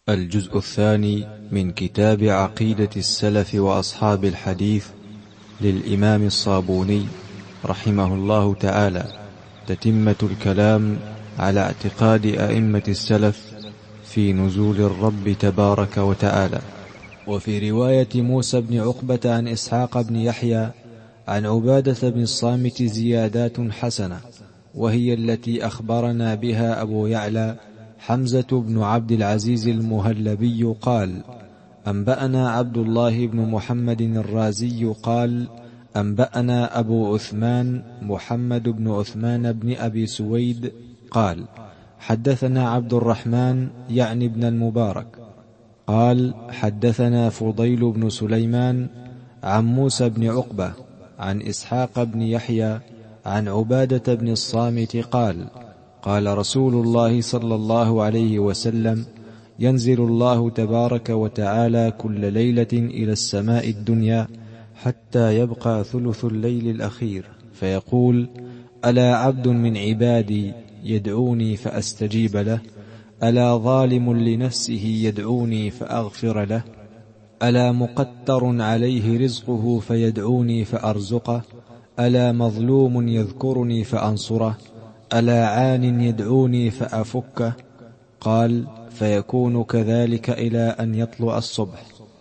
الجزء الثاني من كتاب عقيدة السلف وأصحاب الحديث للإمام الصابوني رحمه الله تعالى، تتمة الكلام على اعتقاد أئمة السلف في نزول الرب تبارك وتعالى. وفي رواية موسى بن عقبة عن إسحاق بن يحيى عن عبادة بن الصامت زيادات حسنة، وهي التي أخبرنا بها أبو يعلى حمزة بن عبد العزيز المهلبي قال: أنبأنا عبد الله بن محمد الرازي قال: أنبأنا أبو عثمان محمد بن عثمان بن أبي سويد قال: حدثنا عبد الرحمن يعني بن المبارك قال: حدثنا فضيل بن سليمان عن موسى بن عقبة عن إسحاق بن يحيى عن عبادة بن الصامت قال: قال رسول الله صلى الله عليه وسلم: ينزل الله تبارك وتعالى كل ليلة إلى السماء الدنيا حتى يبقى ثلث الليل الأخير، فيقول: ألا عبد من عبادي يدعوني فأستجيب له؟ ألا ظالم لنفسه يدعوني فأغفر له؟ ألا مقتر عليه رزقه فيدعوني فأرزقه؟ ألا مظلوم يذكرني فأنصره؟ ألا عان يدعوني فأفكه؟ قال: فيكون كذلك إلى أن يطلع الصبح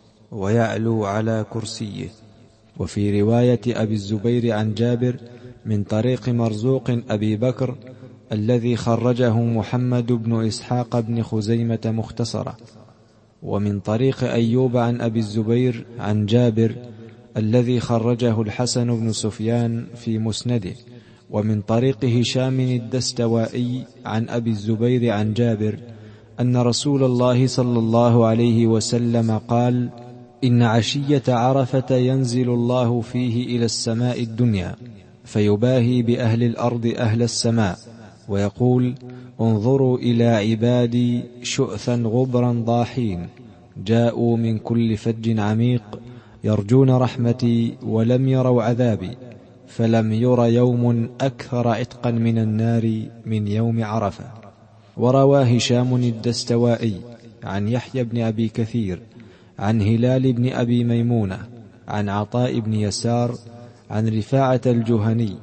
ويعلو على كرسيه. وفي رواية أبي الزبير عن جابر من طريق مرزوق أبي بكر الذي خرجه محمد بن إسحاق بن خزيمة مختصرة، ومن طريق أيوب عن أبي الزبير عن جابر الذي خرجه الحسن بن سفيان في مسنده، ومن طريق هشام الدستوائي عن أبي الزبير عن جابر أن رسول الله صلى الله عليه وسلم قال: إن عشية عرفة ينزل الله فيه إلى السماء الدنيا فيباهي بأهل الأرض أهل السماء ويقول: انظروا إلى عبادي شؤثا غبرا ضاحين جاءوا من كل فج عميق يرجون رحمتي ولم يروا عذابي، فلم ير يوم أكثر عتقا من النار من يوم عرفة. وروى هشام الدستوائي عن يحيى بن أبي كثير عن هلال بن أبي ميمونة عن عطاء بن يسار عن رفاعة الجهني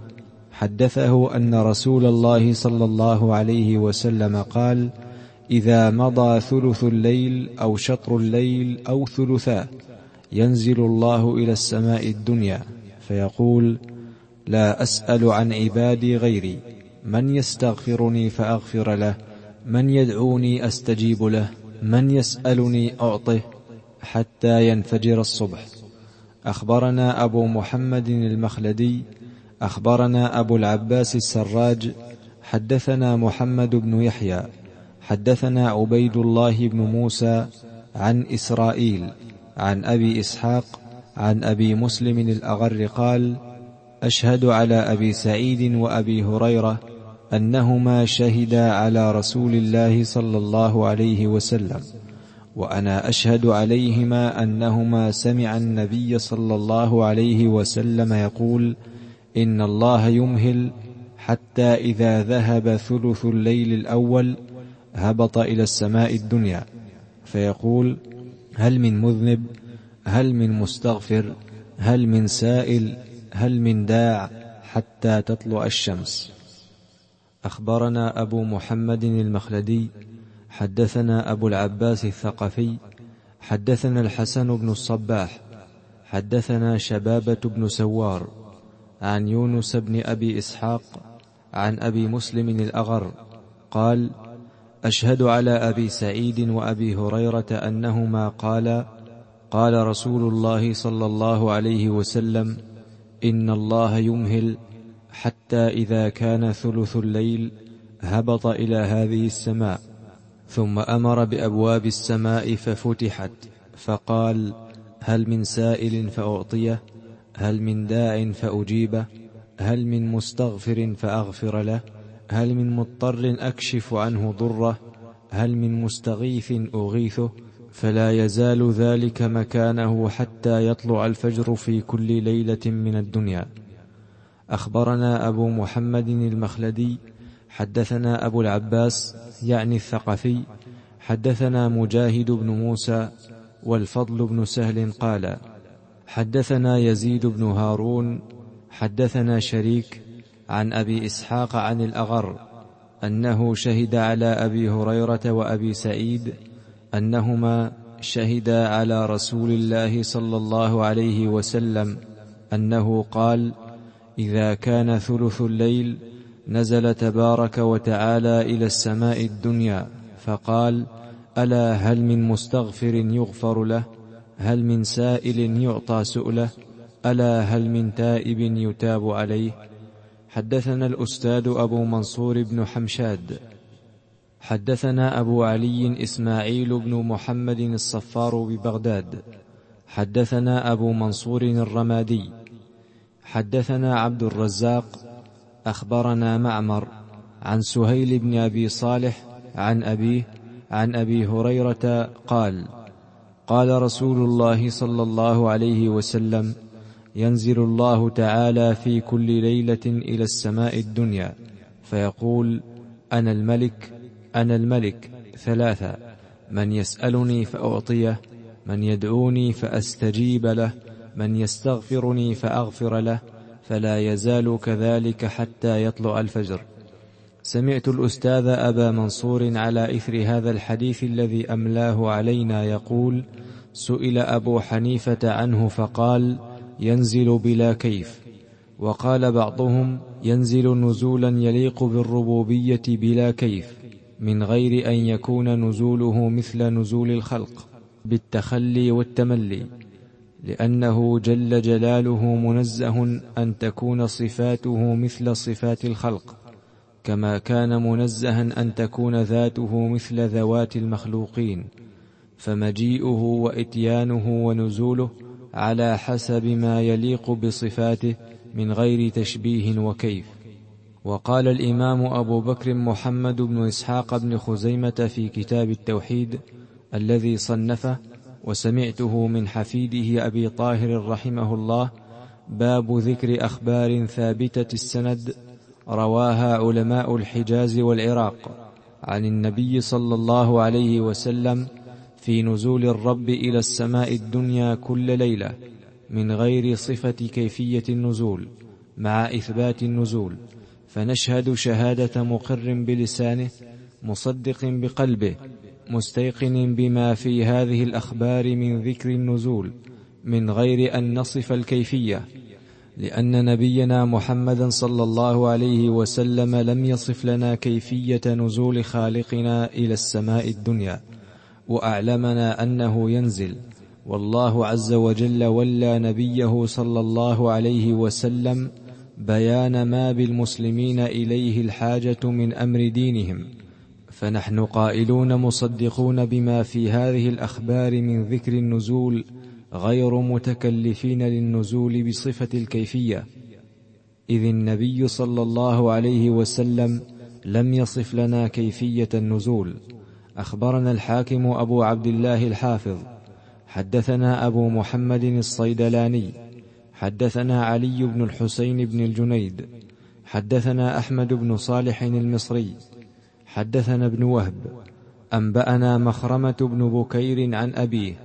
حدثه أن رسول الله صلى الله عليه وسلم قال: إذا مضى ثلث الليل أو شطر الليل أو ثلثاه ينزل الله إلى السماء الدنيا فيقول: لا أسأل عن عبادي غيري، من يستغفرني فأغفر له، من يدعوني أستجيب له، من يسألني أعطه، حتى ينفجر الصبح. أخبرنا أبو محمد المخلدي أخبرنا أبو العباس السراج حدثنا محمد بن يحيى حدثنا عبيد الله بن موسى عن إسرائيل عن أبي إسحاق عن أبي مسلم الأغر قال: أشهد على أبي سعيد وأبي هريرة أنهما شهدا على رسول الله صلى الله عليه وسلم، وأنا أشهد عليهما أنهما سمع النبي صلى الله عليه وسلم يقول: إن الله يمهل حتى إذا ذهب ثلث الليل الأول هبط إلى السماء الدنيا فيقول: هل من مذنب؟ هل من مستغفر؟ هل من سائل؟ هل من داع؟ حتى تطلع الشمس. أخبرنا أبو محمد المخلدي حدثنا أبو العباس الثقفي حدثنا الحسن بن الصباح حدثنا شبابة بن سوار عن يونس بن أبي إسحاق عن أبي مسلم الأغر قال: أشهد على أبي سعيد وأبي هريرة أنهما قال: قال رسول الله صلى الله عليه وسلم: إن الله يمهل حتى إذا كان ثلث الليل هبط إلى هذه السماء، ثم أمر بأبواب السماء ففتحت فقال: هل من سائل فأعطيه؟ هل من داع فأجيبه؟ هل من مستغفر فأغفر له؟ هل من مضطر أكشف عنه ضره؟ هل من مستغيث أغيثه؟ فلا يزال ذلك مكانه حتى يطلع الفجر في كل ليلة من الدنيا. أخبرنا أبو محمد المخلدي حدثنا أبو العباس يعني الثقفي حدثنا مجاهد بن موسى والفضل بن سهل قال حدثنا يزيد بن هارون حدثنا شريك عن أبي إسحاق عن الأغر أنه شهد على أبي هريرة وأبي سعيد أنهما شهدا على رسول الله صلى الله عليه وسلم أنه قال إذا كان ثلث الليل نزل تبارك وتعالى إلى السماء الدنيا فقال ألا هل من مستغفر يغفر له هل من سائل يعطى سؤله ألا هل من تائب يتاب عليه. حدثنا الأستاذ أبو منصور بن حمشاد حدثنا أبو علي إسماعيل بن محمد الصفار ببغداد حدثنا أبو منصور الرمادي حدثنا عبد الرزاق أخبرنا معمر عن سهيل بن أبي صالح عن أبيه عن أبي هريرة قال قال رسول الله صلى الله عليه وسلم ينزل الله تعالى في كل ليلة إلى السماء الدنيا فيقول أنا الملك أنا الملك ثلاثة من يسألني فأعطيه من يدعوني فأستجيب له من يستغفرني فأغفر له فلا يزال كذلك حتى يطلع الفجر. سمعت الأستاذ أبا منصور على إثر هذا الحديث الذي أملاه علينا يقول سئل أبو حنيفة عنه فقال ينزل بلا كيف، وقال بعضهم ينزل نزولا يليق بالربوبية بلا كيف من غير أن يكون نزوله مثل نزول الخلق بالتخلي والتملي، لأنه جل جلاله منزه أن تكون صفاته مثل صفات الخلق، كما كان منزها أن تكون ذاته مثل ذوات المخلوقين، فمجيئه وإتيانه ونزوله على حسب ما يليق بصفاته من غير تشبيه وكيف. وقال الإمام أبو بكر محمد بن إسحاق بن خزيمة في كتاب التوحيد الذي صنفه وسمعته من حفيده أبي طاهر رحمه الله باب ذكر أخبار ثابتة السند رواها علماء الحجاز والعراق عن النبي صلى الله عليه وسلم في نزول الرب إلى السماء الدنيا كل ليلة من غير صفة كيفية النزول مع إثبات النزول، فنشهد شهادة مقر بلسانه مصدق بقلبه مستيقن بما في هذه الأخبار من ذكر النزول من غير أن نصف الكيفية، لأن نبينا محمدا صلى الله عليه وسلم لم يصف لنا كيفية نزول خالقنا إلى السماء الدنيا، وأعلمنا أنه ينزل، والله عز وجل ولى نبيه صلى الله عليه وسلم بيان ما بالمسلمين إليه الحاجة من أمر دينهم، فنحن قائلون مصدقون بما في هذه الأخبار من ذكر النزول غير متكلفين للنزول بصفة الكيفية، إذ النبي صلى الله عليه وسلم لم يصف لنا كيفية النزول. أخبرنا الحاكم أبو عبد الله الحافظ حدثنا أبو محمد الصيدلاني حدثنا علي بن الحسين بن الجنيد حدثنا أحمد بن صالح المصري حدثنا ابن وهب أنبأنا مخرمة بن بكير عن أبيه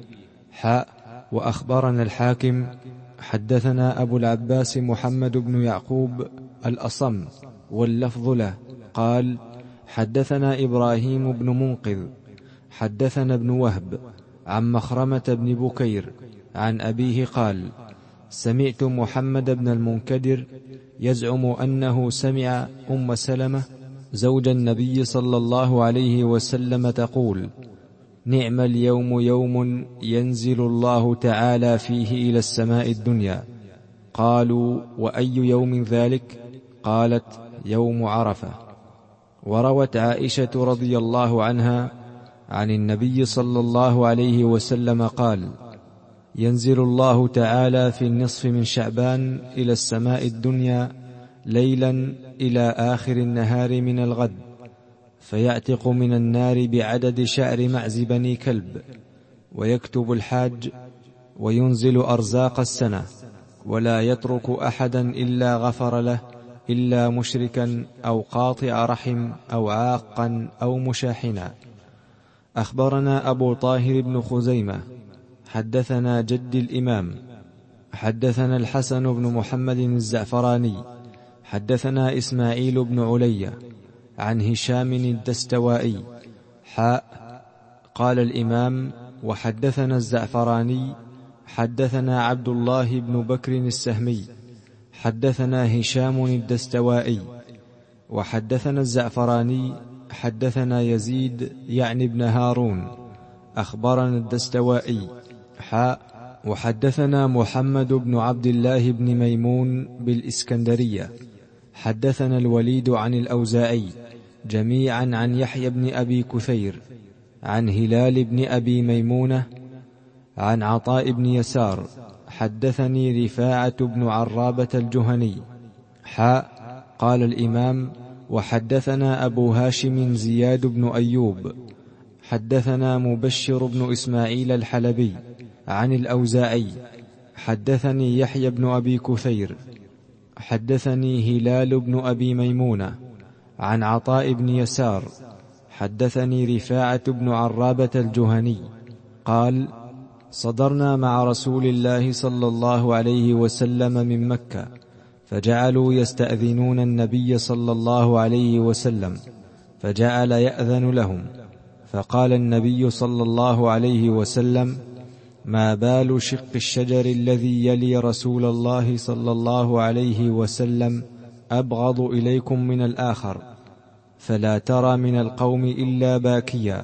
وأخبرنا الحاكم حدثنا أبو العباس محمد بن يعقوب الأصم واللفظ له قال حدثنا إبراهيم بن منقذ حدثنا ابن وهب عن مخرمة بن بكير عن أبيه قال سمعت محمد بن المنكدر يزعم أنه سمع أم سلمة زوج النبي صلى الله عليه وسلم تقول نعم اليوم يوم ينزل الله تعالى فيه إلى السماء الدنيا. قالوا وأي يوم ذلك؟ قالت يوم عرفة. وروت عائشة رضي الله عنها عن النبي صلى الله عليه وسلم قال ينزل الله تعالى في النصف من شعبان إلى السماء الدنيا ليلا إلى آخر النهار من الغد، فيعتق من النار بعدد شعر معز بني كلب، ويكتب الحاج، وينزل أرزاق السنة، ولا يترك أحدا إلا غفر له إلا مشركا أو قاطع رحم أو عاقا أو مشاحنا. أخبرنا أبو طاهر بن خزيمة حدثنا جد الإمام حدثنا الحسن بن محمد الزعفراني حدثنا إسماعيل بن علي عن هشام الدستوائي قال الإمام وحدثنا الزعفراني حدثنا عبد الله بن بكر السهمي حدثنا هشام الدستوائي وحدثنا الزعفراني حدثنا يزيد يعني ابن هارون أخبرنا الدستوائي وحدثنا محمد بن عبد الله بن ميمون بالإسكندرية حدثنا الوليد عن الأوزاعي جميعا عن يحيى بن أبي كثير عن هلال بن أبي ميمونة عن عطاء بن يسار حدثني رفاعة بن عرابة الجهني قال الإمام وحدثنا أبو هاشم زياد بن أيوب حدثنا مبشر بن إسماعيل الحلبي عن الأوزاعي حدثني يحيى بن أبي كثير حدثني هلال بن أبي ميمونة عن عطاء بن يسار حدثني رفاعة بن عرابة الجهني قال صدرنا مع رسول الله صلى الله عليه وسلم من مكة فجعلوا يستأذنون النبي صلى الله عليه وسلم فجعل يأذن لهم فقال النبي صلى الله عليه وسلم ما بال شق الشجر الذي يلي رسول الله صلى الله عليه وسلم أبغض إليكم من الآخر فلا ترى من القوم إلا باكيا.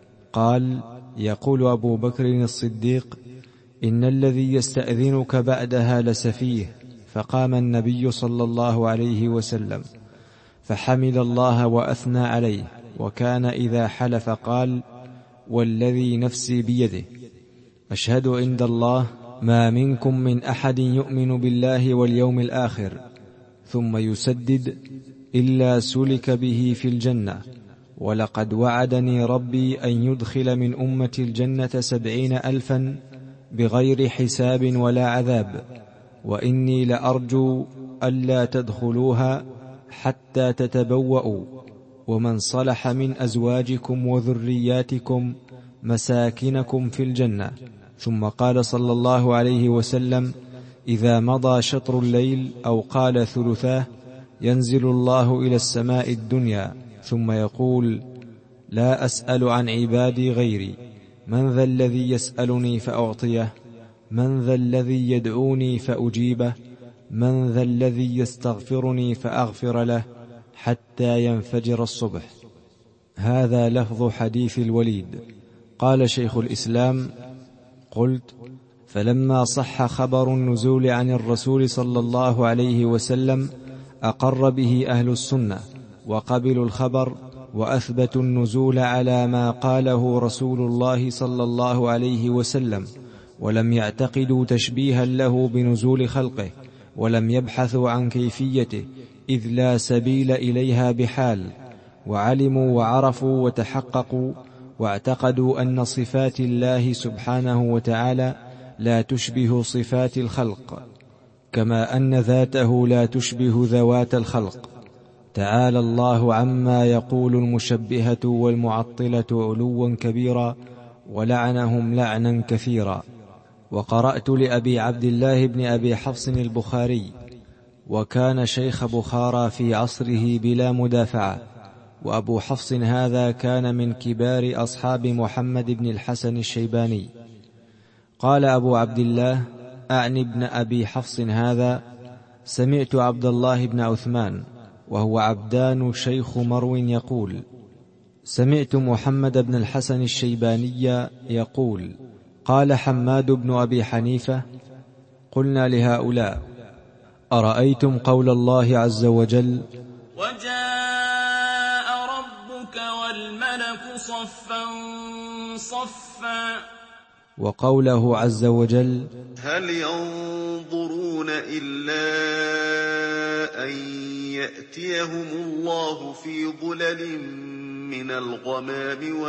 قال يقول أبو بكر الصديق إن الذي يستأذنك بعدها لسفيه. فقام النبي صلى الله عليه وسلم فحمد الله وأثنى عليه وكان إذا حلف قال والذي نفسي بيده أشهد عند الله ما منكم من أحد يؤمن بالله واليوم الآخر ثم يسدد إلا سلك به في الجنة ولقد وعدني ربي أن يدخل من أمتي الجنة 70,000 بغير حساب ولا عذاب وإني لأرجو ألا تدخلوها حتى تتبوأوا ومن صلح من أزواجكم وذرياتكم مساكنكم في الجنة. ثم قال صلى الله عليه وسلم إذا مضى شطر الليل أو قال ثلثاه ينزل الله إلى السماء الدنيا ثم يقول لا أسأل عن عبادي غيري من ذا الذي يسألني فأعطيه من ذا الذي يدعوني فأجيبه من ذا الذي يستغفرني فأغفر له حتى ينفجر الصبح. هذا لفظ حديث الوليد. قال شيخ الإسلام قلت فلما صح خبر النزول عن الرسول صلى الله عليه وسلم أقر به أهل السنة وقبلوا الخبر وأثبتوا النزول على ما قاله رسول الله صلى الله عليه وسلم ولم يعتقدوا تشبيها له بنزول خلقه ولم يبحثوا عن كيفيته إذ لا سبيل إليها بحال وعلموا وعرفوا وتحققوا واعتقدوا أن صفات الله سبحانه وتعالى لا تشبه صفات الخلق كما أن ذاته لا تشبه ذوات الخلق. تعالى الله عما يقول المشبهة والمعطلة علوا كبيرا ولعنهم لعنا كثيرا. وقرأت لأبي عبد الله بن أبي حفص البخاري وكان شيخ بخارى في عصره بلا مدافعة وأبو حفص هذا كان من كبار أصحاب محمد بن الحسن الشيباني. قال أبو عبد الله أعني ابن أبي حفص هذا سمعت عبد الله بن عثمان وهو عبدان شيخ مرو يقول سمعت محمد بن الحسن الشيباني يقول قال حماد بن أبي حنيفة قلنا لهؤلاء أرأيتم قول الله عز وجل وجاء ربك والملك صفا صفا وقوله عز وجل هل ينظرون إلا أن يأتيهم الله في ظلل من الغمام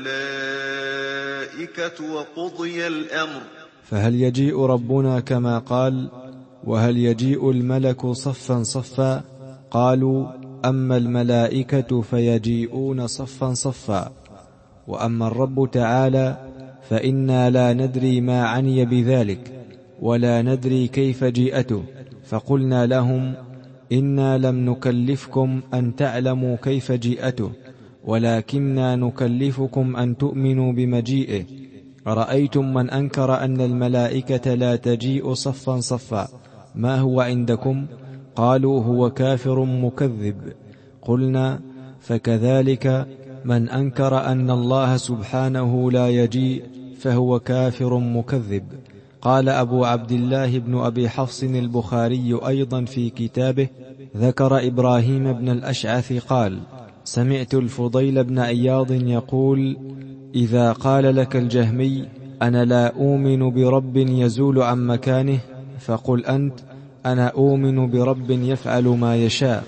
والملائكة وقضي الأمر. فهل يجيء ربنا كما قال وهل يجيء الملك صفا صفا؟ قالوا أما الملائكة فيجيئون صفا صفا. وأما الرب تعالى فإنا لا ندري ما عني بذلك ولا ندري كيف جيئته، فقلنا لهم إنا لم نكلفكم أن تعلموا كيف جيئته، ولكننا نكلفكم أن تؤمنوا بمجيئه. رأيتم من أنكر أن الملائكة لا تجيء صفا صفا، ما هو عندكم؟ قالوا هو كافر مكذب. قلنا فكذلك من أنكر أن الله سبحانه لا يجيء فهو كافر مكذب. قال أبو عبد الله بن أبي حفص البخاري أيضا في كتابه، ذكر إبراهيم بن الأشعث قال: سمعت الفضيل بن عياض يقول: إذا قال لك الجهمي أنا لا أؤمن برب يزول عن مكانه فقل أنت أنا أؤمن برب يفعل ما يشاء.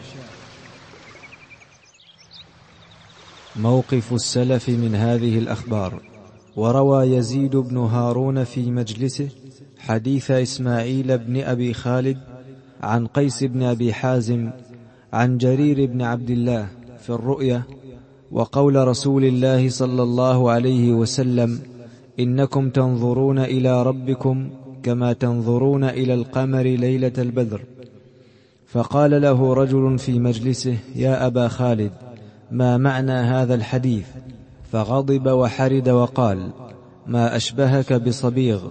موقف السلف من هذه الأخبار. وروى يزيد بن هارون في مجلسه حديث إسماعيل بن أبي خالد عن قيس بن أبي حازم عن جرير بن عبد الله في الرؤيا، وقول رسول الله صلى الله عليه وسلم: إنكم تنظرون إلى ربكم كما تنظرون إلى القمر ليلة البدر. فقال له رجل في مجلسه: يا أبا خالد، ما معنى هذا الحديث؟ فغضب وحرد وقال: ما أشبهك بصبيغ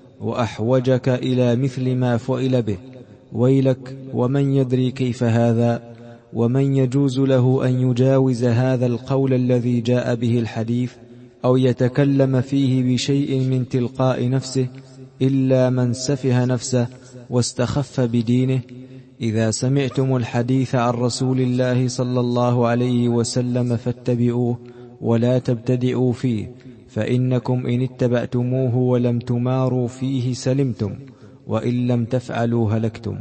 وأحوجك إلى مثل ما فعل به، ويلك، ومن يدري كيف هذا، ومن يجوز له أن يجاوز هذا القول الذي جاء به الحديث أو يتكلم فيه بشيء من تلقاء نفسه إلا من سفه نفسه واستخف بدينه. إذا سمعتم الحديث عن رسول الله صلى الله عليه وسلم فاتبعوه ولا تبتدئوا فيه، فإنكم إن اتبعتموه ولم تماروا فيه سلمتم، وإن لم تفعلوا هلكتم.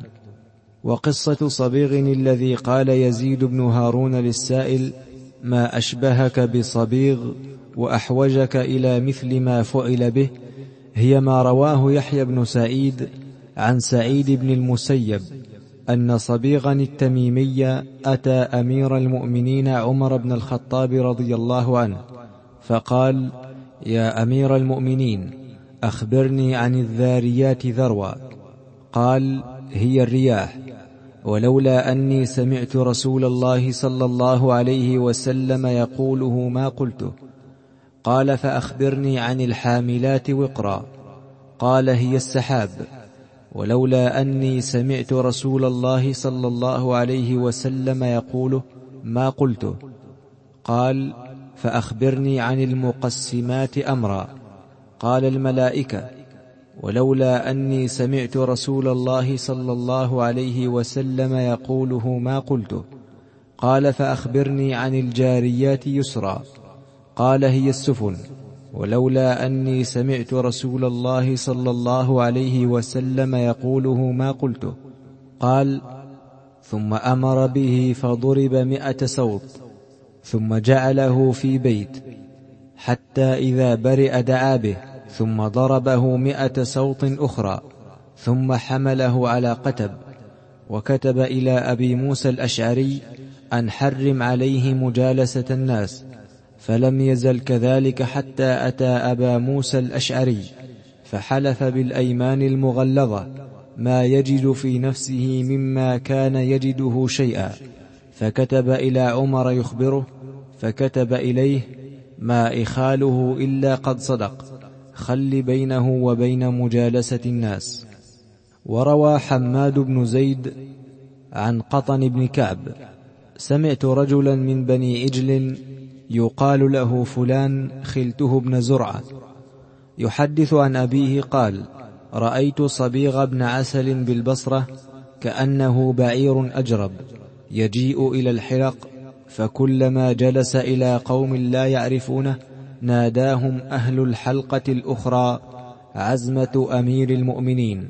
وقصة صبيغ الذي قال يزيد بن هارون للسائل: ما أشبهك بصبيغ وأحوجك إلى مثل ما فعل به، هي ما رواه يحيى بن سعيد عن سعيد بن المسيب أن صبيغا التميمي أتى أمير المؤمنين عمر بن الخطاب رضي الله عنه فقال: يا أمير المؤمنين، أخبرني عن الذاريات ذروا. قال: هي الرياح، ولولا أني سمعت رسول الله صلى الله عليه وسلم يقوله ما قلته. قال: فأخبرني عن الحاملات وقرا. قال: هي السحاب، ولولا أني سمعت رسول الله صلى الله عليه وسلم يقوله ما قلته. قال: فأخبرني عن المقسمات أمرا. قال: الملائكة، ولولا أني سمعت رسول الله صلى الله عليه وسلم يقوله ما قلته. قال: فأخبرني عن الجاريات يسرا. قال: هي السفن، ولولا أني سمعت رسول الله صلى الله عليه وسلم يقوله ما قلته. قال: ثم أمر به فضرب 100 سوط، ثم جعله في بيت، حتى إذا برئ دعا به، ثم ضربه 100 سوط أخرى، ثم حمله على قتب، وكتب إلى أبي موسى الأشعري أن حرم عليه مجالسة الناس، فلم يزل كذلك حتى أتى أبا موسى الأشعري فحلف بالأيمان المغلظة ما يجد في نفسه مما كان يجده شيئا، فكتب إلى عمر يخبره، فكتب إليه: ما إخاله إلا قد صدق، خل بينه وبين مجالسة الناس. وروى حماد بن زيد عن قطن بن كعب: سمعت رجلا من بني عجل يقال له فلان خلته بن زرعة يحدث عن أبيه قال: رأيت صبيغ بن عسل بالبصرة كأنه بعير أجرب يجيء إلى الحلق، فكلما جلس إلى قوم لا يعرفونه ناداهم أهل الحلقة الأخرى: عزمة أمير المؤمنين.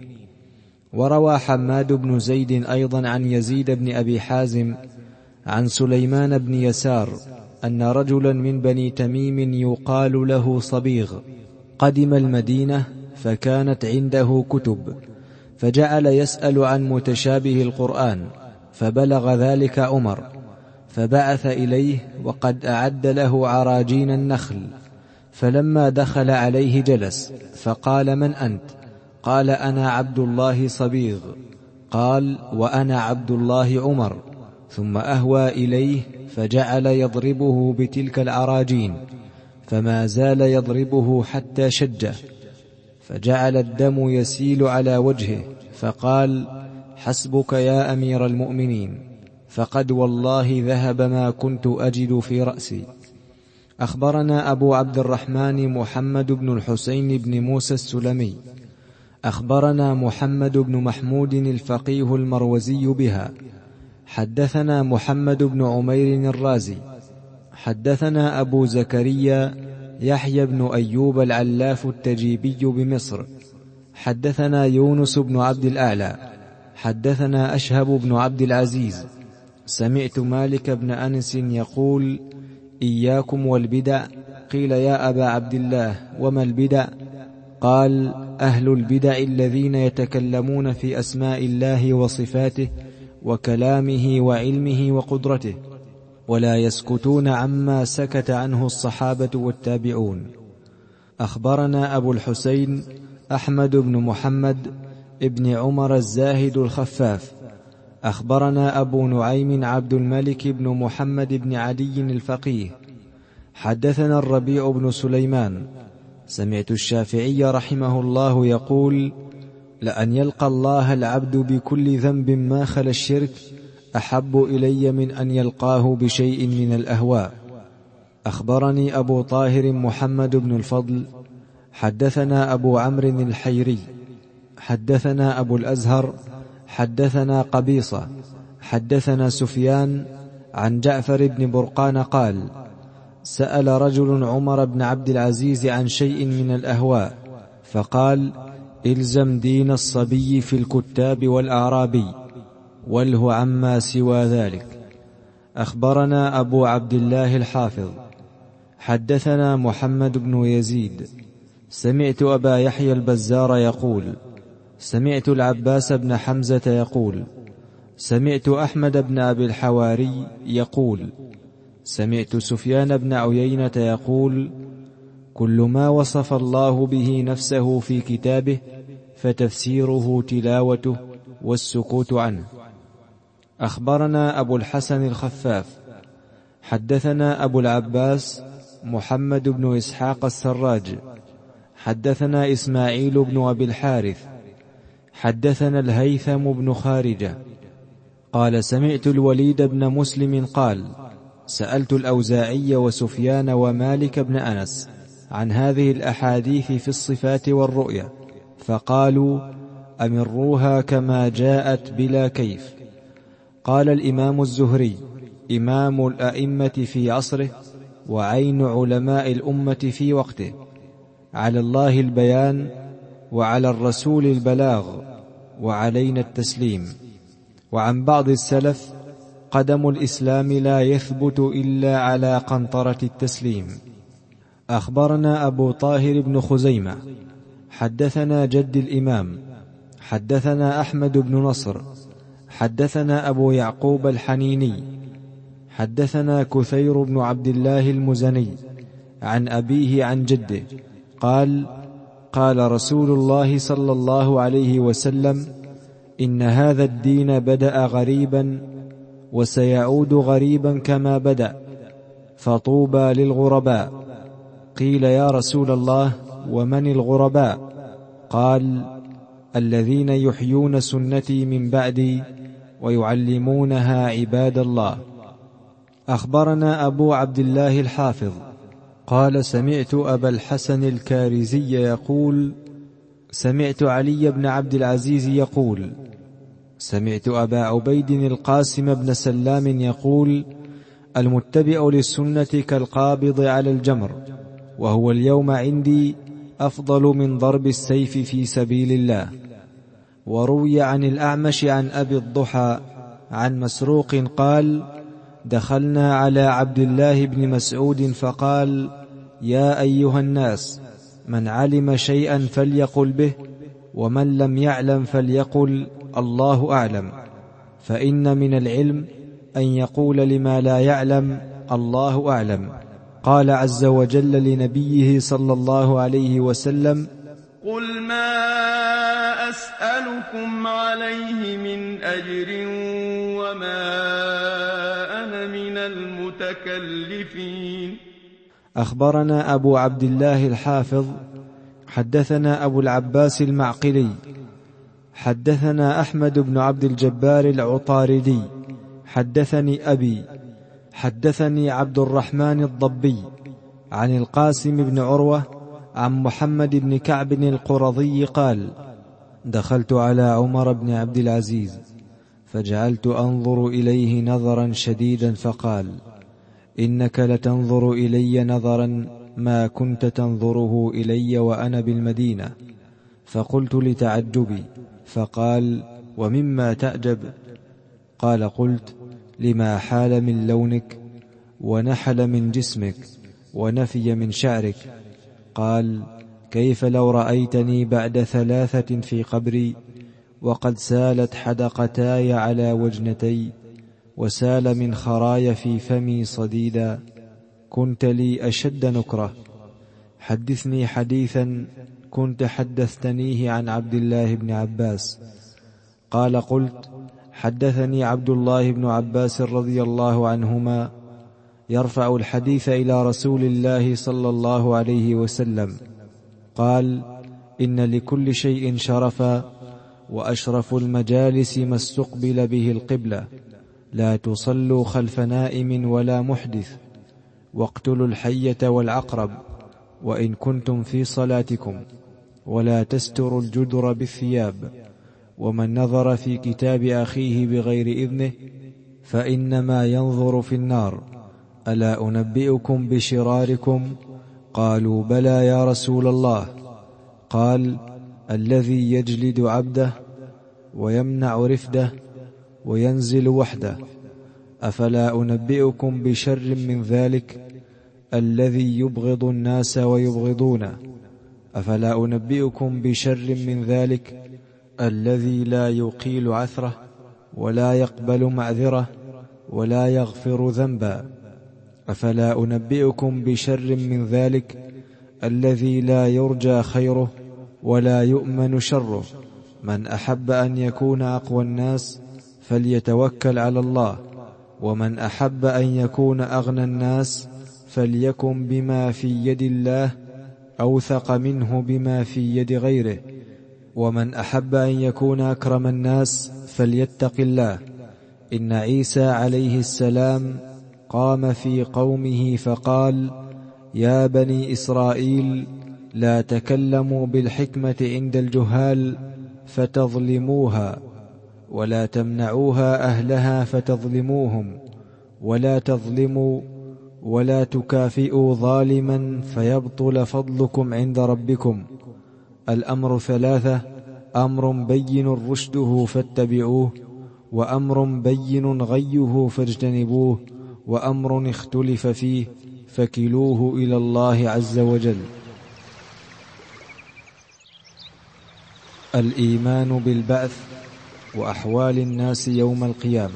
وروى حماد بن زيد أيضا عن يزيد بن أبي حازم عن سليمان بن يسار أن رجلا من بني تميم يقال له صبيغ قدم المدينة، فكانت عنده كتب، فجعل يسأل عن متشابه القرآن، فبلغ ذلك عمر، فبعث إليه وقد أعد له عراجين النخل، فلما دخل عليه جلس، فقال: من أنت؟ قال: أنا عبد الله صبيغ. قال: وأنا عبد الله عمر. ثم أهوى إليه فجعل يضربه بتلك العراجين، فما زال يضربه حتى شجه، فجعل الدم يسيل على وجهه، فقال: حسبك يا أمير المؤمنين، فقد والله ذهب ما كنت أجد في رأسي. أخبرنا أبو عبد الرحمن محمد بن الحسين بن موسى السلمي أخبرنا محمد بن محمود الفقيه المروزي بها. حدثنا محمد بن عمير الرازي حدثنا أبو زكريا يحيى بن أيوب العلاف التجيبي بمصر. حدثنا يونس بن عبد الأعلى حدثنا أشهب بن عبد العزيز سمعت مالك بن أنس يقول: إياكم والبدع. قيل: يا أبا عبد الله، وما البدع؟ قال: أهل البدع الذين يتكلمون في أسماء الله وصفاته وكلامه وعلمه وقدرته، ولا يسكتون عما سكت عنه الصحابة والتابعون. أخبرنا أبو الحسين أحمد بن محمد ابن عمر الزاهد الخفاف. أخبرنا أبو نعيم عبد الملك بن محمد بن عدي الفقيه. حدثنا الربيع بن سليمان سمعت الشافعي رحمه الله يقول: لأن يلقى الله العبد بكل ذنب ما خلا الشرك أحب إلي من أن يلقاه بشيء من الأهواء. أخبرني أبو طاهر محمد بن الفضل حدثنا أبو عمرو الحيري حدثنا أبو الأزهر حدثنا قبيصة حدثنا سفيان عن جعفر بن برقان قال: سأل رجل عمر بن عبد العزيز عن شيء من الأهواء، فقال: إلزم دين الصبي في الكتاب والأعرابي، واله عما سوى ذلك. أخبرنا أبو عبد الله الحافظ حدثنا محمد بن يزيد سمعت أبا يحيى البزار يقول: سمعت العباس بن حمزة يقول: سمعت أحمد بن أبي الحواري يقول: سمعت سفيان بن عيينة يقول: كل ما وصف الله به نفسه في كتابه فتفسيره تلاوته والسكوت عنه. أخبرنا أبو الحسن الخفاف حدثنا أبو العباس محمد بن إسحاق السراج حدثنا إسماعيل بن أبي الحارث حدثنا الهيثم بن خارجة قال: سمعت الوليد بن مسلم قال: سألت الأوزاعي وسفيان ومالك بن أنس عن هذه الأحاديث في الصفات والرؤيا، فقالوا: أمروها كما جاءت بلا كيف. قال الإمام الزهري إمام الأئمة في عصره وعين علماء الأمة في وقته: على الله البيان، وعلى الرسول البلاغ، وعلينا التسليم. وعن بعض السلف: قدم الإسلام لا يثبت إلا على قنطرة التسليم. أخبرنا أبو طاهر بن خزيمة حدثنا جد الإمام حدثنا أحمد بن نصر حدثنا أبو يعقوب الحنيني حدثنا كثير بن عبد الله المزني عن أبيه عن جده قال: قال رسول الله صلى الله عليه وسلم: إن هذا الدين بدأ غريبا وسيعود غريبا كما بدأ، فطوبى للغرباء. قيل: يا رسول الله، ومن الغرباء؟ قال: الذين يحيون سنتي من بعدي ويعلمونها عباد الله. أخبرنا أبو عبد الله الحافظ قال: سمعت أبا الحسن الكارزي يقول: سمعت علي بن عبد العزيز يقول: سمعت أبا عبيد القاسم بن سلام يقول: المتبع للسنة كالقابض على الجمر، وهو اليوم عندي أفضل من ضرب السيف في سبيل الله. وروي عن الأعمش عن أبي الضحى عن مسروق قال: دخلنا على عبد الله بن مسعود فقال: يا أيها الناس، من علم شيئا فليقل به، ومن لم يعلم فليقل الله أعلم، فإن من العلم أن يقول لما لا يعلم الله أعلم. قال عز وجل لنبيه صلى الله عليه وسلم: قل ما أسألكم عليه من أجر وما أنا من المتكلفين. أخبرنا أبو عبد الله الحافظ حدثنا أبو العباس المعقلي حدثنا أحمد بن عبد الجبار العطاردي حدثني أبي حدثني عبد الرحمن الضبي عن القاسم بن عروة عن محمد بن كعب القرظي قال: دخلت على عمر بن عبد العزيز فجعلت أنظر إليه نظرا شديدا فقال: إنك لتنظر إلي نظرا ما كنت تنظره إلي وأنا بالمدينة. فقلت لتعجبي، فقال: ومما تعجب؟ قال: قلت: لما حال من لونك ونحل من جسمك ونفي من شعرك. قال: كيف لو رأيتني بعد 3 في قبري وقد سالت حدقتاي على وجنتي وسال من خراي في فمي صديدا، كنت لي أشد نكرة. حدثني حديثا كنت حدثتنيه عن عبد الله بن عباس. قال: قلت: حدثني عبد الله بن عباس رضي الله عنهما يرفع الحديث إلى رسول الله صلى الله عليه وسلم قال: إن لكل شيء شرفا، وأشرف المجالس ما استقبل به القبلة، لا تصلوا خلف نائم ولا محدث، واقتلوا الحية والعقرب وإن كنتم في صلاتكم، ولا تستروا الجدر بالثياب، ومن نظر في كتاب أخيه بغير إذنه فإنما ينظر في النار. ألا أنبئكم بشراركم؟ قالوا: بلى يا رسول الله. قال: الذي يجلد عبده ويمنع رفده وينزل وحده. أفلا أنبئكم بشر من ذلك؟ الذي يبغض الناس ويبغضونه. أفلا أنبئكم بشر من ذلك؟ الذي لا يقيل عثره ولا يقبل معذره ولا يغفر ذنبا. أفلا أنبئكم بشر من ذلك؟ الذي لا يرجى خيره ولا يؤمن شره. من أحب أن يكون أقوى الناس فليتوكل على الله، ومن أحب أن يكون أغنى الناس فليكن بما في يد الله أوثق منه بما في يد غيره، ومن أحب أن يكون أكرم الناس فليتق الله. إن عيسى عليه السلام قام في قومه فقال: يا بني إسرائيل، لا تكلموا بالحكمة عند الجهال فتظلموها، ولا تمنعوها أهلها فتظلموهم، ولا تظلموا ولا تكافئوا ظالما فيبطل فضلكم عند ربكم. الأمر 3: أمر بين رشده فاتبعوه، وأمر بين غيه فاجتنبوه، وأمر اختلف فيه فكلوه إلى الله عز وجل. الإيمان بالبعث وأحوال الناس يوم القيامة.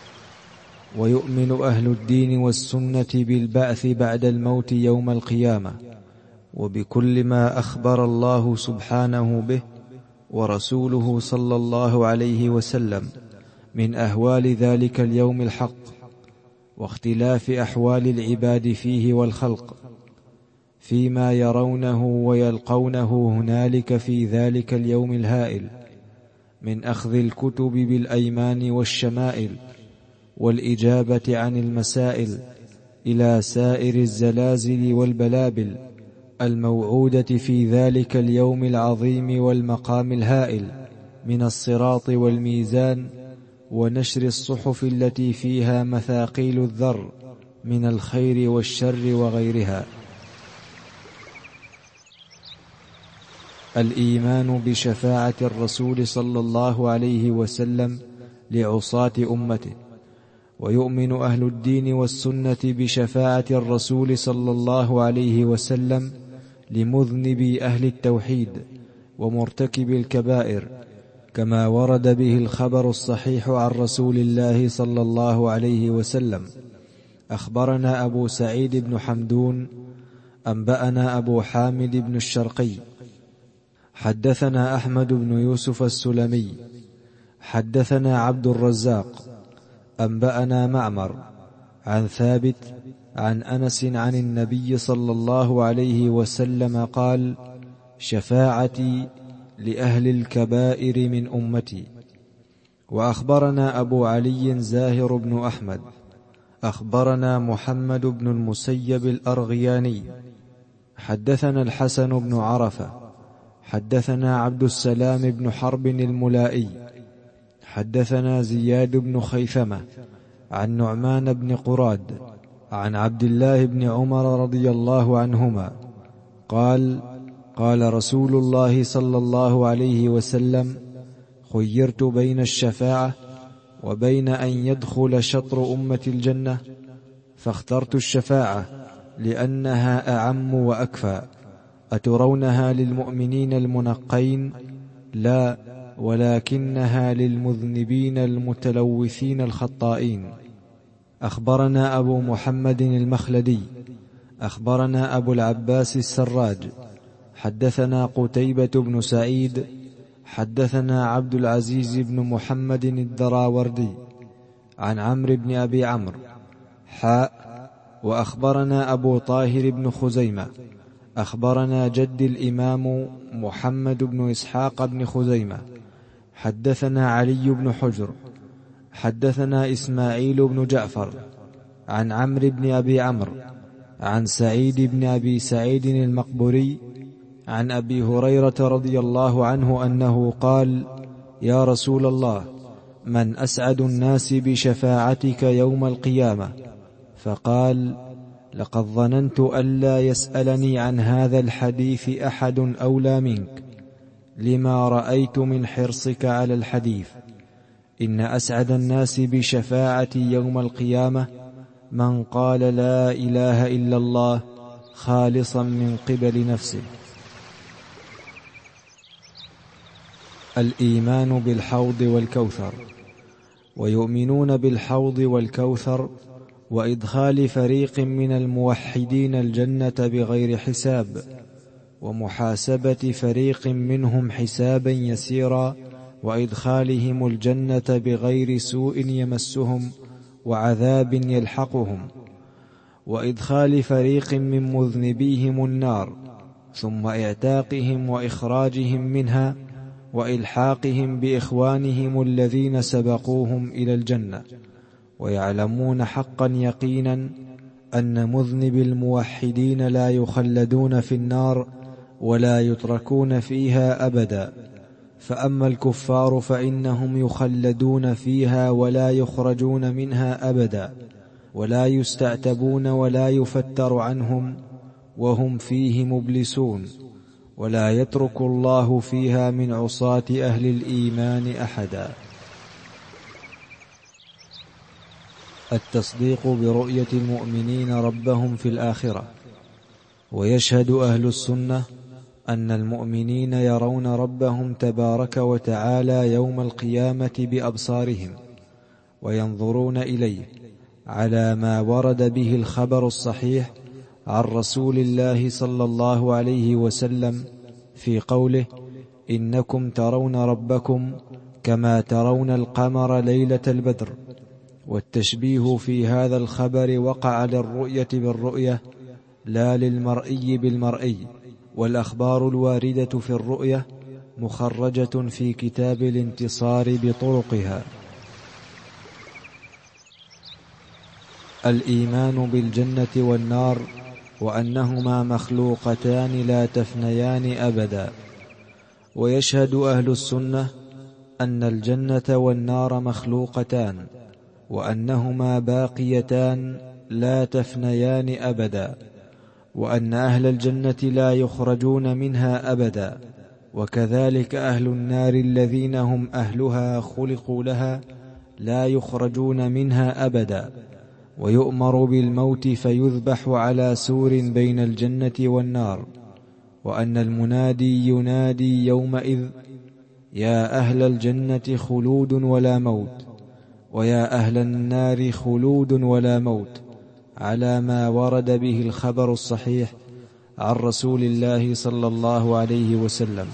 ويؤمن أهل الدين والسنة بالبعث بعد الموت يوم القيامة، وبكل ما أخبر الله سبحانه به ورسوله صلى الله عليه وسلم من أهوال ذلك اليوم الحق، واختلاف أحوال العباد فيه والخلق فيما يرونه ويلقونه هنالك في ذلك اليوم الهائل، من أخذ الكتب بالأيمان والشمائل والإجابة عن المسائل، إلى سائر الزلازل والبلابل الموعودة في ذلك اليوم العظيم والمقام الهائل، من الصراط والميزان ونشر الصحف التي فيها مثاقيل الذر من الخير والشر وغيرها. الإيمان بشفاعة الرسول صلى الله عليه وسلم لعصاة أمته. ويؤمن أهل الدين والسنة بشفاعة الرسول صلى الله عليه وسلم لمذنبي أهل التوحيد ومرتكب الكبائر، كما ورد به الخبر الصحيح عن رسول الله صلى الله عليه وسلم أخبرنا أبو سعيد بن حمدون أنبأنا أبو حامد بن الشرقي حدثنا أحمد بن يوسف السلمي حدثنا عبد الرزاق أنبأنا معمر عن ثابت عن أنس عن النبي صلى الله عليه وسلم قال: شفاعتي لأهل الكبائر من أمتي. وأخبرنا أبو علي زاهر بن أحمد أخبرنا محمد بن المسيب الأرغياني حدثنا الحسن بن عرفة حدثنا عبد السلام بن حرب الملائي حدثنا زياد بن خيثمة عن نعمان بن قراد عن عبد الله بن عمر رضي الله عنهما قال: قال رسول الله صلى الله عليه وسلم: خيرت بين الشفاعة وبين أن يدخل شطر أمة الجنة، فاخترت الشفاعة لأنها أعم وأكفى. أترونها للمؤمنين المنقين؟ لا، ولكنها للمذنبين المتلوثين الخطائين. أخبرنا أبو محمد المخلدي أخبرنا أبو العباس السراج حدثنا قتيبة بن سعيد حدثنا عبد العزيز بن محمد الدراوردي عن عمرو بن أبي عمرو وأخبرنا أبو طاهر بن خزيمة أخبرنا جد الإمام محمد بن إسحاق بن خزيمة حدثنا علي بن حجر حدثنا إسماعيل بن جعفر عن عمرو بن أبي عمرو عن سعيد بن أبي سعيد المقبوري عن أبي هريرة رضي الله عنه أنه قال: يا رسول الله، من أسعد الناس بشفاعتك يوم القيامة؟ فقال: لقد ظننت ألا يسألني عن هذا الحديث أحد أولى منك، لما رأيت من حرصك على الحديث. إن أسعد الناس بشفاعتي يوم القيامة من قال لا إله إلا الله خالصا من قبل نفسه. الإيمان بالحوض والكوثر. ويؤمنون بالحوض والكوثر وإدخال فريق من الموحدين الجنة بغير حساب، ومحاسبة فريق منهم حسابا يسيرا، وإدخالهم الجنة بغير سوء يمسهم وعذاب يلحقهم، وإدخال فريق من مذنبيهم النار، ثم إعتاقهم وإخراجهم منها، وإلحاقهم بإخوانهم الذين سبقوهم إلى الجنة. ويعلمون حقا يقينا أن مذنب الموحدين لا يخلدون في النار ولا يتركون فيها أبدا، فأما الكفار فإنهم يخلدون فيها ولا يخرجون منها أبدا، ولا يستعتبون ولا يفتر عنهم، وهم فيه مبلسون، ولا يترك الله فيها من عصاة أهل الإيمان أحدا. التصديق برؤية المؤمنين ربهم في الآخرة. ويشهد أهل السنة أن المؤمنين يرون ربهم تبارك وتعالى يوم القيامة بأبصارهم، وينظرون إليه على ما ورد به الخبر الصحيح عن رسول الله صلى الله عليه وسلم في قوله: إنكم ترون ربكم كما ترون القمر ليلة البدر. والتشبيه في هذا الخبر وقع للرؤية بالرؤية لا للمرئي بالمرئي، والأخبار الواردة في الرؤية مخرجة في كتاب الانتصار بطرقها. الإيمان بالجنة والنار وأنهما مخلوقتان لا تفنيان أبدا. ويشهد أهل السنة أن الجنة والنار مخلوقتان، وأنهما باقيتان لا تفنيان أبدا، وأن أهل الجنة لا يخرجون منها أبدا، وكذلك أهل النار الذين هم أهلها خلقوا لها لا يخرجون منها أبدا. ويؤمر بالموت فيذبح على سور بين الجنة والنار، وأن المنادي ينادي يومئذ: يا أهل الجنة خلود ولا موت، ويا أهل النار خلود ولا موت، على ما ورد به الخبر الصحيح عن رسول الله صلى الله عليه وسلم.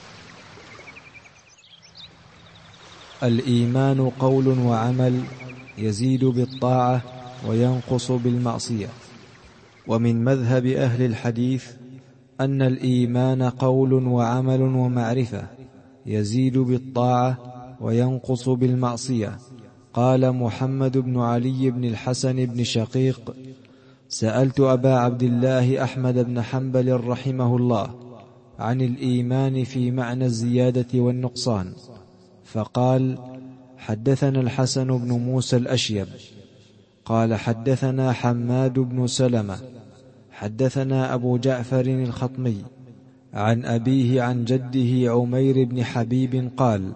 الإيمان قول وعمل، يزيد بالطاعة وينقص بالمعصية. ومن مذهب أهل الحديث أن الإيمان قول وعمل ومعرفة، يزيد بالطاعة وينقص بالمعصية. قال محمد بن علي بن الحسن بن شقيق: سألت أبا عبد الله أحمد بن حنبل رحمه الله عن الإيمان في معنى الزيادة والنقصان، فقال: حدثنا الحسن بن موسى الأشيب قال حدثنا حماد بن سلمة حدثنا أبو جعفر الخطمي عن أبيه عن جده عمير بن حبيب قال: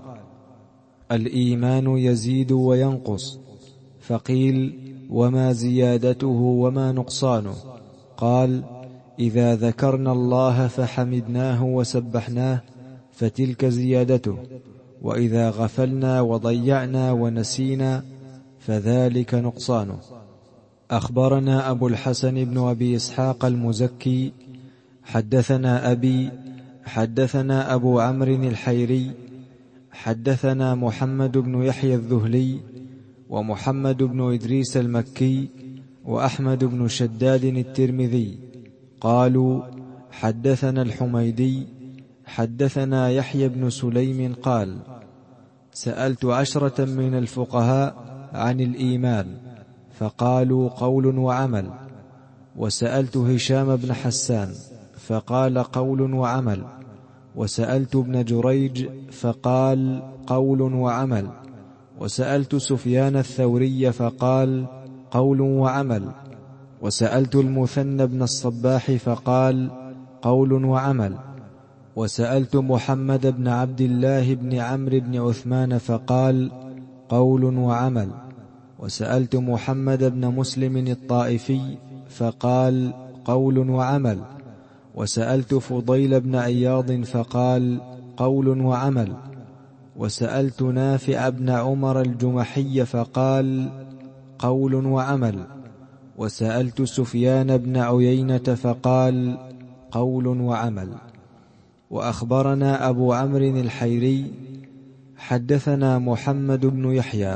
الإيمان يزيد وينقص. فقيل: وما زيادته وما نقصانه؟ قال: إذا ذكرنا الله فحمدناه وسبحناه فتلك زيادته، وإذا غفلنا وضيعنا ونسينا فذلك نقصانه. أخبرنا أبو الحسن بن أبي إسحاق المزكي حدثنا أبي حدثنا أبو عمرو الحيري حدثنا محمد بن يحيى الذهلي ومحمد بن إدريس المكي وأحمد بن شداد الترمذي قالوا: حدثنا الحميدي حدثنا يحيى بن سليم قال: سألت 10 من الفقهاء عن الإيمان فقالوا: قول وعمل. وسألت هشام بن حسان فقال: قول وعمل. وسألت ابن جريج فقال: قول وعمل. وسألت سفيان الثوري فقال: قول وعمل. وسألت المثنى بن الصباح فقال: قول وعمل. وسألت محمد بن عبد الله بن عمرو بن عثمان فقال: قول وعمل. وسألت محمد بن مسلم الطائفي فقال: قول وعمل. وسألت فضيل بن عياض فقال: قول وعمل. وسألت نافع بن عمر الجمحي فقال: قول وعمل. وسألت سفيان بن عيينة فقال: قول وعمل. وأخبرنا أبو عمرو الحيري حدثنا محمد بن يحيى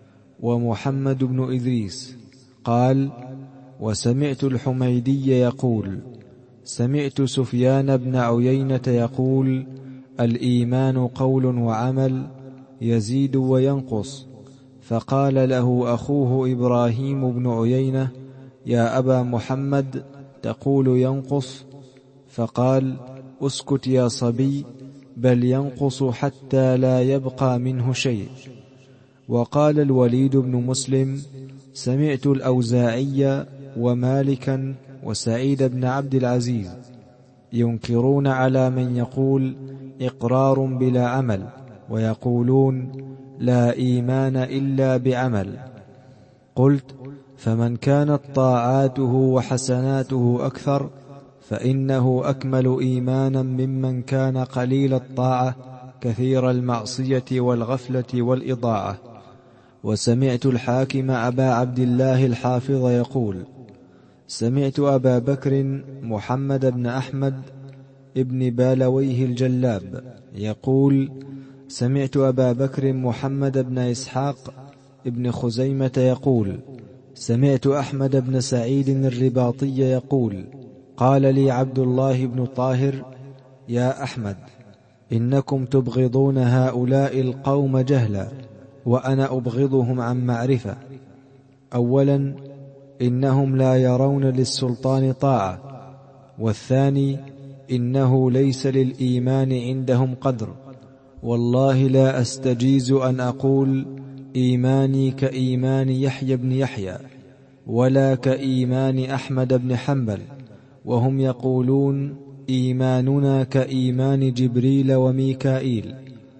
ومحمد بن إدريس قال: وسمعت الحميدي يقول: سمعت سفيان بن عيينة يقول: الإيمان قول وعمل، يزيد وينقص. فقال له أخوه إبراهيم بن عيينة: يا أبا محمد، تقول ينقص؟ فقال: اسكت يا صبي، بل ينقص حتى لا يبقى منه شيء. وقال الوليد بن مسلم: سمعت الأوزاعي ومالكا وسعيد بن عبد العزيز ينكرون على من يقول إقرار بلا عمل، ويقولون لا إيمان إلا بعمل. قلت: فمن كانت طاعاته وحسناته أكثر فإنه أكمل إيمانا ممن كان قليل الطاعة كثير المعصية والغفلة والإضاعة. وسمعت الحاكم أبا عبد الله الحافظ يقول: سمعت أبا بكر محمد بن أحمد ابن بالويه الجلاب يقول: سمعت أبا بكر محمد بن إسحاق ابن خزيمة يقول: سمعت أحمد بن سعيد الرباطي يقول: قال لي عبد الله بن طاهر: يا أحمد، إنكم تبغضون هؤلاء القوم جهلا، وأنا أبغضهم عن معرفة. أولا، إنهم لا يرون للسلطان طاعة، والثاني إنه ليس للإيمان عندهم قدر. والله لا أستجيز أن أقول إيماني كإيمان يحيى بن يحيى ولا كإيمان أحمد بن حنبل، وهم يقولون إيماننا كإيمان جبريل وميكائيل.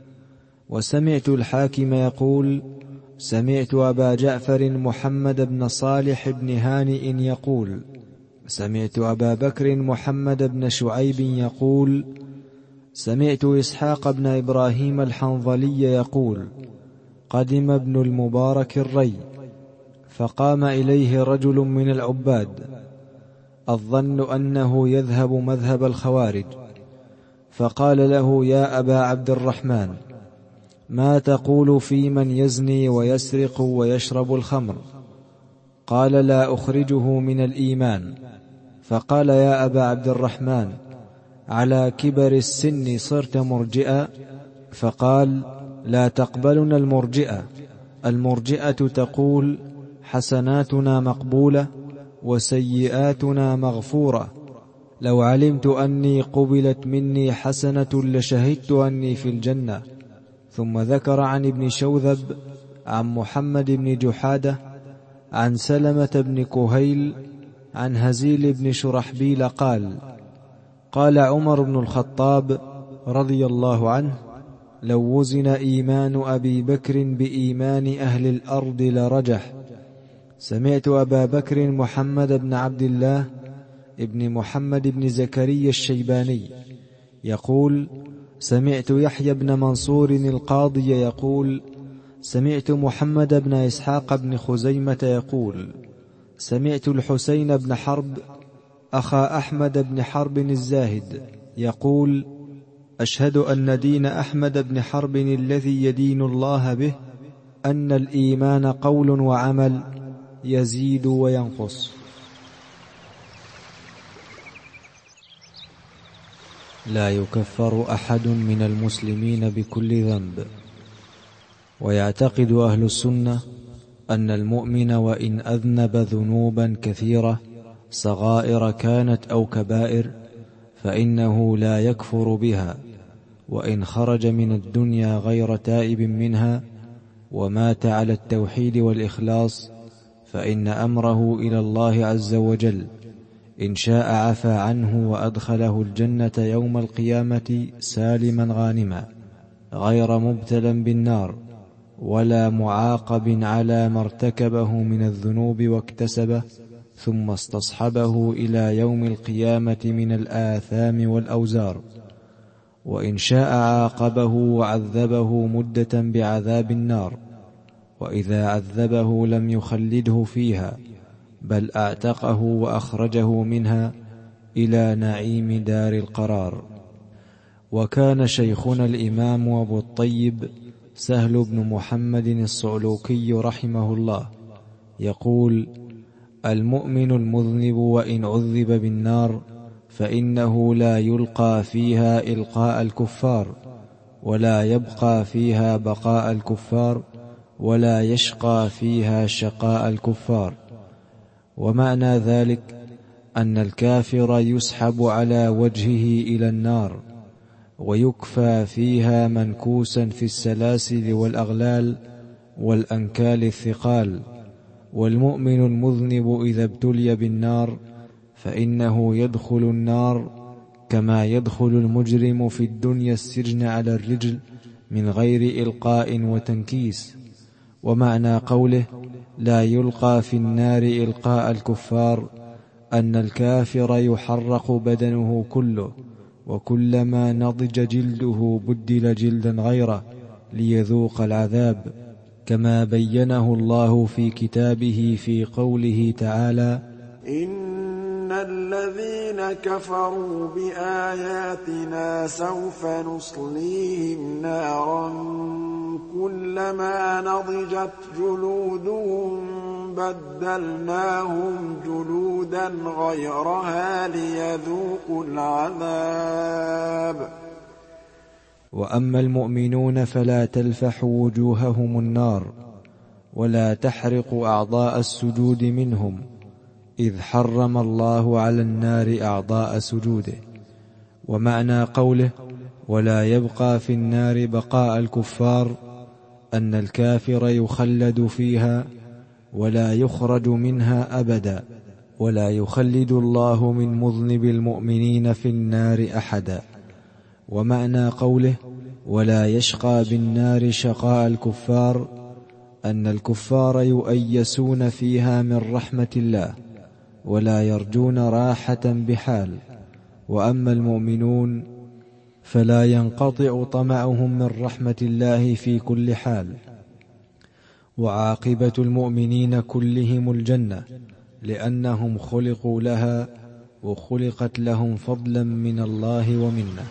وسمعت الحاكم يقول: سمعت أبا جعفر محمد بن صالح بن هانئ يقول: سمعت أبا بكر محمد بن شعيب يقول: سمعت إسحاق بن إبراهيم الحنظلي يقول: قدم ابن المبارك الري، فقام إليه رجل من العباد الظن أنه يذهب مذهب الخوارج، فقال له: يا أبا عبد الرحمن، ما تقول في من يزني ويسرق ويشرب الخمر؟ قال: لا أخرجه من الإيمان. فقال: يا أبا عبد الرحمن، على كبر السن صرت مرجئا؟ فقال: لا تقبلنا المرجئة. المرجئة تقول: حسناتنا مقبولة وسيئاتنا مغفورة. لو علمت أني قبلت مني حسنة لشهدت أني في الجنة. ثم ذكر عن ابن شوذب عن محمد بن جحادة عن سلمة بن كهيل عن هزيل بن شرحبيل قال: قال عمر بن الخطاب رضي الله عنه: لو وزن إيمان أبي بكر بإيمان أهل الأرض لرجح. سمعت أبا بكر محمد بن عبد الله ابن محمد بن زكريا الشيباني يقول: سمعت يحيى بن منصور القاضي يقول: سمعت محمد بن إسحاق بن خزيمة يقول: سمعت الحسين بن حرب أخا أحمد بن حرب الزاهد يقول: أشهد أن دين أحمد بن حرب الذي يدين الله به أن الإيمان قول وعمل يزيد وينقص. لا يكفر أحد من المسلمين بكل ذنب. ويعتقد أهل السنة أن المؤمن وإن أذنب ذنوبا كثيرة صغائر كانت أو كبائر فإنه لا يكفر بها، وإن خرج من الدنيا غير تائب منها ومات على التوحيد والإخلاص فإن أمره إلى الله عز وجل، إن شاء عفى عنه وأدخله الجنة يوم القيامة سالما غانما غير مبتلا بالنار ولا معاقب على ما ارتكبه من الذنوب واكتسبه ثم استصحبه إلى يوم القيامة من الآثام والأوزار. وإن شاء عاقبه وعذبه مدة بعذاب النار، وإذا عذبه لم يخلده فيها بل أعتقه وأخرجه منها إلى نعيم دار القرار. وكان شيخنا الإمام أبو الطيب سهل بن محمد الصعلوكي رحمه الله يقول: المؤمن المذنب وإن عذب بالنار فإنه لا يلقى فيها إلقاء الكفار، ولا يبقى فيها بقاء الكفار، ولا يشقى فيها شقاء الكفار. ومعنى ذلك أن الكافر يسحب على وجهه إلى النار ويكفى فيها منكوسا في السلاسل والأغلال والأنكال الثقال. والمؤمن المذنب إذا ابتلي بالنار فإنه يدخل النار كما يدخل المجرم في الدنيا السجن على الرجل من غير إلقاء وتنكيس. ومعنى قوله لا يلقى في النار إلقاء الكفار أن الكافر يحرق بدنه كله، وكلما نضج جلده بدل جلدا غيره ليذوق العذاب، كما بينه الله في كتابه في قوله تعالى: إن الذين كفروا بآياتنا سوف نصليهم نارا كلما نضجت جلودهم بدلناهم جلودا غيرها ليذوقوا العذاب. وأما المؤمنون فلا تلفح وجوههم النار ولا تحرق أعضاء السجود منهم، إذ حرم الله على النار أعضاء سجوده. ومعنى قوله ولا يبقى في النار بقاء الكفار أن الكافر يخلد فيها ولا يخرج منها أبدا، ولا يخلد الله من مذنب المؤمنين في النار أحدا. ومعنى قوله ولا يشقى بالنار شقاء الكفار أن الكفار يؤيسون فيها من رحمة الله ولا يرجون راحة بحال. وأما المؤمنون فلا ينقطع طمعهم من رحمة الله في كل حال. وعاقبة المؤمنين كلهم الجنة، لأنهم خلقوا لها وخلقت لهم فضلا من الله ومنه.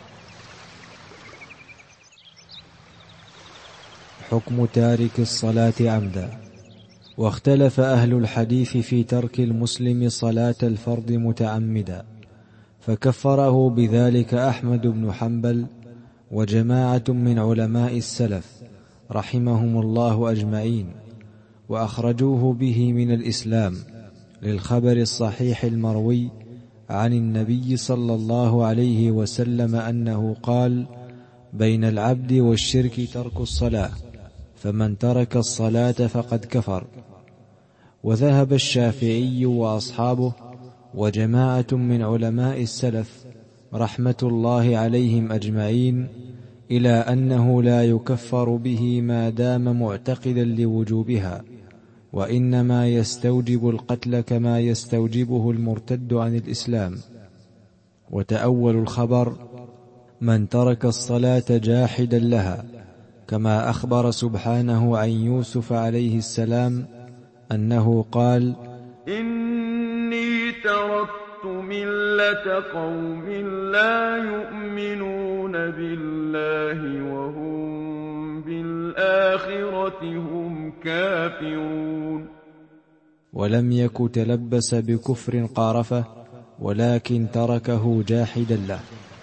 حكم تارك الصلاة عمدا. واختلف أهل الحديث في ترك المسلم صلاة الفرض متعمدا، فكفره بذلك أحمد بن حنبل وجماعة من علماء السلف رحمهم الله أجمعين، وأخرجوه به من الإسلام للخبر الصحيح المروي عن النبي صلى الله عليه وسلم أنه قال: بين العبد والشرك ترك الصلاة، فمن ترك الصلاة فقد كفر. وذهب الشافعي وأصحابه وجماعة من علماء السلف رحمة الله عليهم أجمعين إلى أنه لا يكفر به ما دام معتقدا لوجوبها، وإنما يستوجب القتل كما يستوجبه المرتد عن الإسلام. وتأول الخبر: من ترك الصلاة جاحدا لها، كما أخبر سبحانه عن يوسف عليه السلام أنه قال: إني تركت ملة قوم لا يؤمنون بالله وهم بالآخرة هم كافرون. ولم يك تلبس بكفر قارفه، ولكن تركه جاحدا له.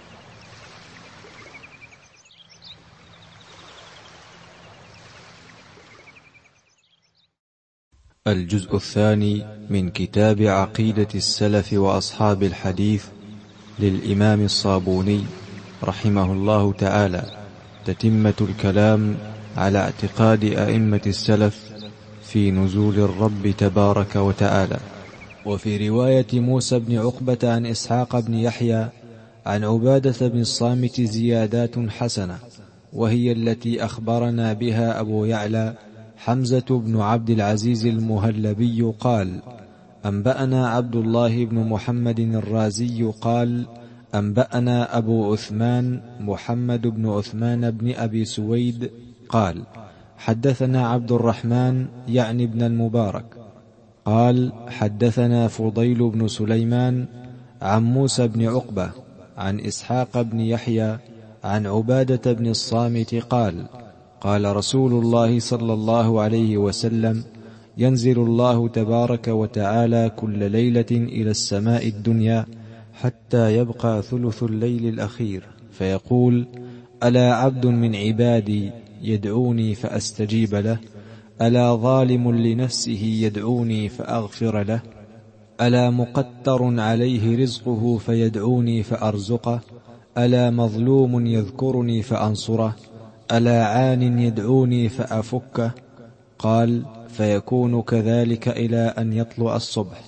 الجزء الثاني من كتاب عقيدة السلف وأصحاب الحديث للإمام الصابوني رحمه الله تعالى، تتمة الكلام على اعتقاد أئمة السلف في نزول الرب تبارك وتعالى. وفي رواية موسى بن عقبة عن إسحاق بن يحيى عن عبادة بن الصامت زيادات حسنة، وهي التي أخبرنا بها أبو يعلى حمزة بن عبد العزيز المهلبي قال: أنبأنا عبد الله بن محمد الرازي قال: أنبأنا أبو عثمان محمد بن عثمان بن أبي سويد قال: حدثنا عبد الرحمن يعني ابن المبارك قال: حدثنا فضيل بن سليمان عن موسى بن عقبة عن إسحاق بن يحيى عن عبادة بن الصامت قال: قال رسول الله صلى الله عليه وسلم: ينزل الله تبارك وتعالى كل ليلة إلى السماء الدنيا حتى يبقى ثلث الليل الأخير، فيقول: ألا عبد من عبادي يدعوني فأستجيب له؟ ألا ظالم لنفسه يدعوني فأغفر له؟ ألا مقتر عليه رزقه فيدعوني فأرزقه؟ ألا مظلوم يذكرني فأنصره؟ ألا عان يدعوني فأفكه؟ قال: فيكون كذلك إلى أن يطلع الصبح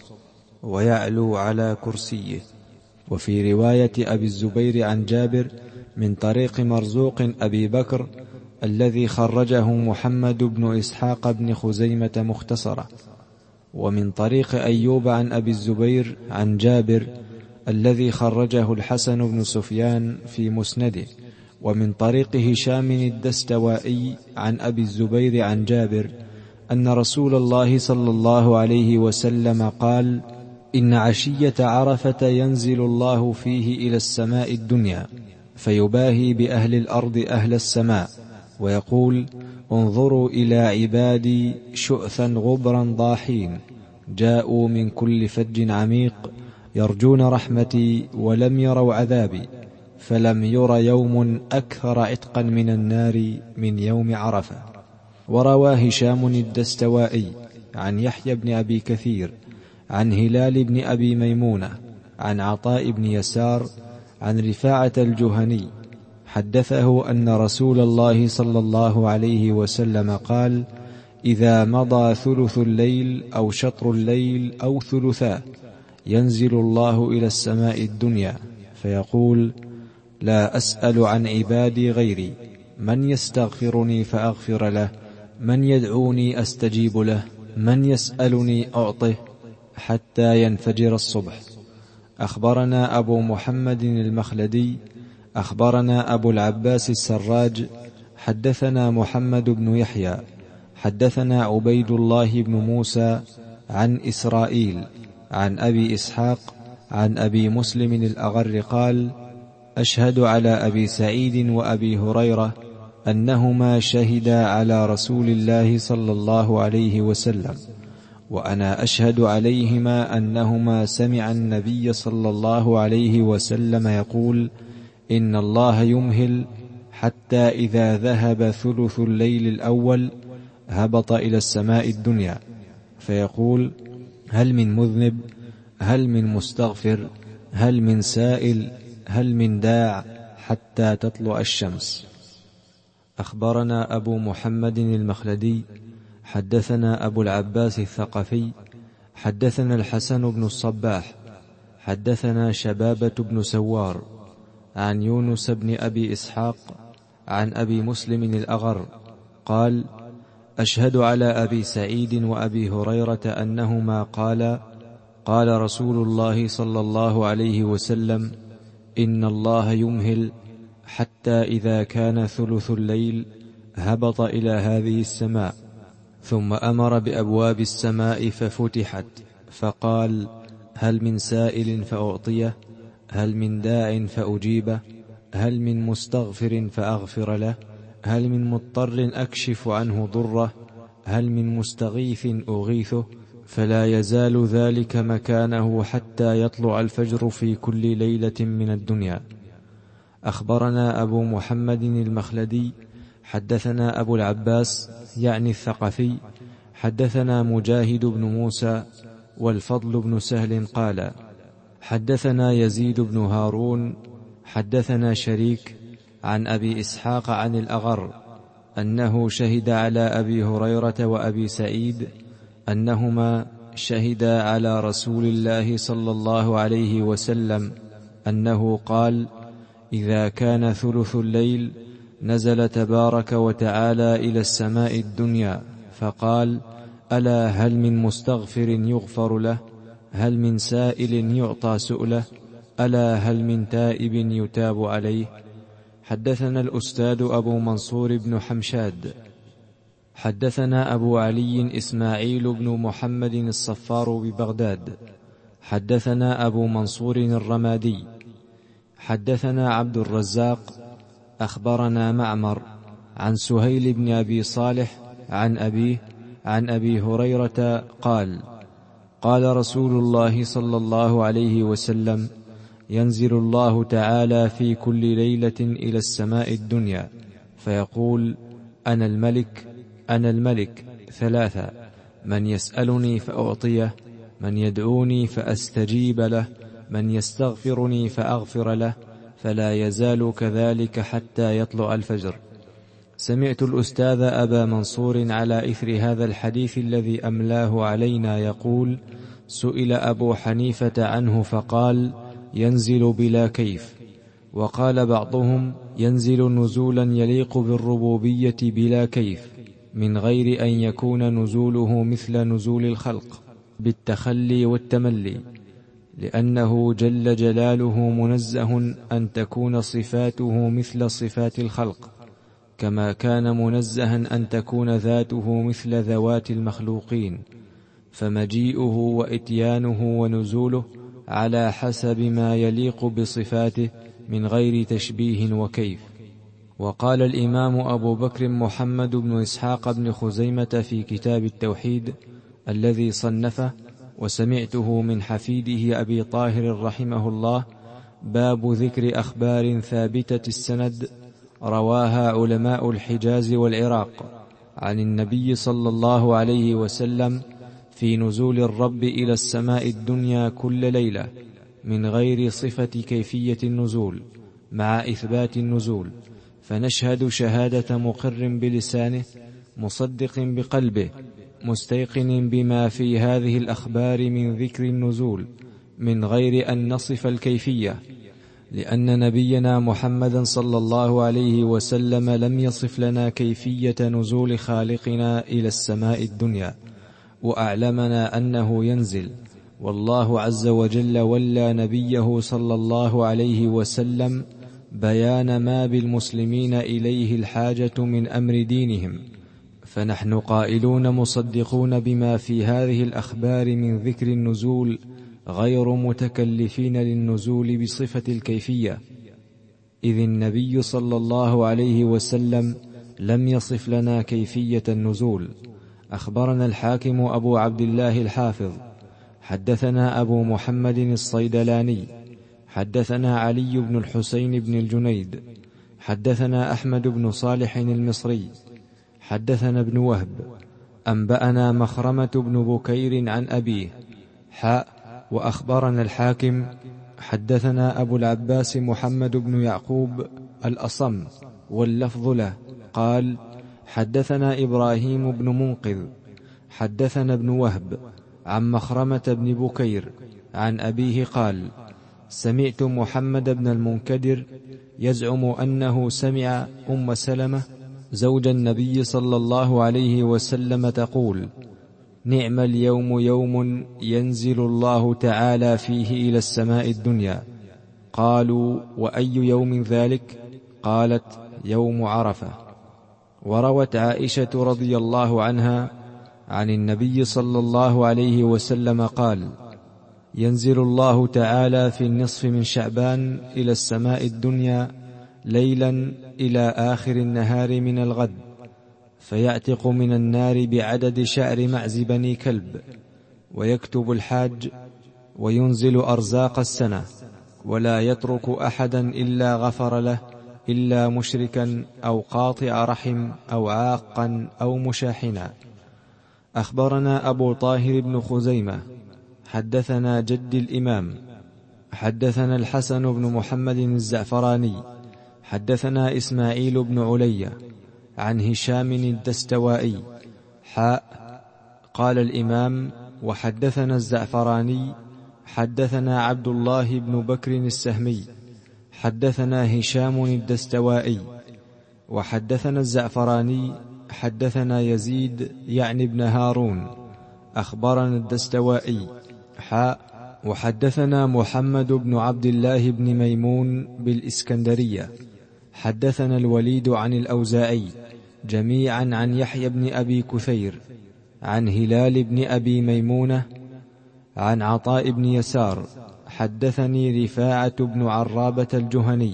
ويعلو على كرسيه. وفي رواية أبي الزبير عن جابر من طريق مرزوق أبي بكر الذي خرجه محمد بن إسحاق بن خزيمة مختصرة، ومن طريق أيوب عن أبي الزبير عن جابر الذي خرجه الحسن بن سفيان في مسنده، ومن طريق هشام الدستوائي عن أبي الزبير عن جابر أن رسول الله صلى الله عليه وسلم قال: إن عشية عرفة ينزل الله فيه إلى السماء الدنيا فيباهي بأهل الأرض أهل السماء ويقول: انظروا إلى عبادي شؤثا غبرا ضاحين جاءوا من كل فج عميق يرجون رحمتي ولم يروا عذابي، فلم ير يوم أكثر عتقا من النار من يوم عرفة. وروى هشام الدستوائي عن يحيى بن أبي كثير عن هلال بن أبي ميمونة عن عطاء بن يسار عن رفاعة الجهني حدثه أن رسول الله صلى الله عليه وسلم قال: إذا مضى ثلث الليل أو شطر الليل أو ثلثاه ينزل الله إلى السماء الدنيا فيقول: لا أسأل عن عبادي غيري، من يستغفرني فأغفر له، من يدعوني أستجيب له، من يسألني أعطه، حتى ينفجر الصبح. أخبرنا أبو محمد المخلدي أخبرنا أبو العباس السراج حدثنا محمد بن يحيى حدثنا عبيد الله بن موسى عن إسرائيل عن أبي إسحاق عن أبي مسلم الأغر قال: أشهد على أبي سعيد وأبي هريرة أنهما شهدا على رسول الله صلى الله عليه وسلم، وأنا أشهد عليهما أنهما سمع النبي صلى الله عليه وسلم يقول: إن الله يمهل حتى إذا ذهب ثلث الليل الأول هبط إلى السماء الدنيا فيقول: هل من مذنب؟ هل من مستغفر؟ هل من سائل؟ هل من داع؟ حتى تطلع الشمس. أخبرنا أبو محمد المخلدي حدثنا أبو العباس الثقفي حدثنا الحسن بن الصباح حدثنا شبابة بن سوار عن يونس بن أبي إسحاق عن أبي مسلم الأغر قال: أشهد على أبي سعيد وأبي هريرة أنهما قال: قال رسول الله صلى الله عليه وسلم: إن الله يمهل حتى إذا كان ثلث الليل هبط إلى هذه السماء، ثم أمر بأبواب السماء ففتحت، فقال: هل من سائل فأعطيه؟ هل من داع فأجيبه؟ هل من مستغفر فأغفر له؟ هل من مضطر أكشف عنه ضره؟ هل من مستغيث أغيثه؟ فلا يزال ذلك مكانه حتى يطلع الفجر في كل ليلة من الدنيا. أخبرنا أبو محمد المخلدي حدثنا أبو العباس يعني الثقفي حدثنا مجاهد بن موسى والفضل بن سهل قال: حدثنا يزيد بن هارون حدثنا شريك عن أبي إسحاق عن الأغر أنه شهد على أبي هريرة وأبي سعيد أنهما شهدا على رسول الله صلى الله عليه وسلم أنه قال: إذا كان ثلث الليل نزل تبارك وتعالى إلى السماء الدنيا فقال: ألا هل من مستغفر يغفر له؟ هل من سائل يعطى سؤله؟ ألا هل من تائب يتاب عليه؟ حدثنا الأستاذ أبو منصور بن حمشاد حدثنا أبو علي إسماعيل بن محمد الصفار ببغداد حدثنا أبو منصور الرمادي حدثنا عبد الرزاق أخبرنا معمر عن سهيل بن أبي صالح عن أبيه عن أبي هريرة قال: قال رسول الله صلى الله عليه وسلم: ينزل الله تعالى في كل ليلة إلى السماء الدنيا فيقول: أنا الملك أنا الملك ثلاثة: من يسألني فأعطيه، من يدعوني فأستجيب له، من يستغفرني فأغفر له، فلا يزال كذلك حتى يطلع الفجر. سمعت الأستاذ أبا منصور على إثر هذا الحديث الذي أملاه علينا يقول: سئل أبو حنيفة عنه فقال: ينزل بلا كيف. وقال بعضهم: ينزل نزولا يليق بالربوبية بلا كيف، من غير أن يكون نزوله مثل نزول الخلق بالتخلي والتملي، لأنه جل جلاله منزه أن تكون صفاته مثل صفات الخلق، كما كان منزها أن تكون ذاته مثل ذوات المخلوقين، فمجيئه وإتيانه ونزوله على حسب ما يليق بصفاته من غير تشبيه وكيف. وقال الإمام أبو بكر محمد بن إسحاق بن خزيمة في كتاب التوحيد الذي صنفه، وسمعته من حفيده أبي طاهر رحمه الله: باب ذكر أخبار ثابتة السند رواها علماء الحجاز والعراق عن النبي صلى الله عليه وسلم في نزول الرب إلى السماء الدنيا كل ليلة من غير صفة كيفية النزول مع إثبات النزول، فنشهد شهادة مقر بلسانه مصدق بقلبه مستيقن بما في هذه الأخبار من ذكر النزول من غير أن نصف الكيفية، لأن نبينا محمدا صلى الله عليه وسلم لم يصف لنا كيفية نزول خالقنا إلى السماء الدنيا، وأعلمنا أنه ينزل، والله عز وجل ولى نبيه صلى الله عليه وسلم بيان ما بالمسلمين إليه الحاجة من أمر دينهم، فنحن قائلون مصدقون بما في هذه الأخبار من ذكر النزول، غير متكلفين للنزول بصفة الكيفية، إذ النبي صلى الله عليه وسلم لم يصف لنا كيفية النزول. أخبرنا الحاكم أبو عبد الله الحافظ حدثنا أبو محمد الصيدلاني حدثنا علي بن الحسين بن الجنيد حدثنا أحمد بن صالح المصري حدثنا ابن وهب أنبأنا مخرمة بن بكير عن أبيه وأخبرنا الحاكم حدثنا أبو العباس محمد بن يعقوب الأصم واللفظ له قال حدثنا إبراهيم بن منقذ حدثنا ابن وهب عن مخرمة بن بكير عن أبيه قال سمعت محمد بن المنكدر يزعم أنه سمع أم سلمة زوج النبي صلى الله عليه وسلم تقول نعم اليوم يوم ينزل الله تعالى فيه إلى السماء الدنيا. قالوا وأي يوم ذلك؟ قالت يوم عرفة. وروت عائشة رضي الله عنها عن النبي صلى الله عليه وسلم قال ينزل الله تعالى في النصف من شعبان إلى السماء الدنيا ليلا إلى آخر النهار من الغد، فيعتق من النار بعدد شعر معز بني كلب، ويكتب الحاج، وينزل أرزاق السنة، ولا يترك أحدا إلا غفر له إلا مشركا أو قاطع رحم أو عاقا أو مشاحنا. أخبرنا أبو طاهر بن خزيمة حدثنا جد الإمام حدثنا الحسن بن محمد الزعفراني حدثنا إسماعيل بن علي عن هشام الدستوائي قال الإمام وحدثنا الزعفراني حدثنا عبد الله بن بكر السهمي حدثنا هشام الدستوائي وحدثنا الزعفراني حدثنا يزيد يعني ابن هارون أخبرنا الدستوائي وحدثنا محمد بن عبد الله بن ميمون بالإسكندرية حدثنا الوليد عن الأوزاعي جميعا عن يحيى بن أبي كثير عن هلال بن أبي ميمونة عن عطاء بن يسار حدثني رفاعة بن عرابة الجهني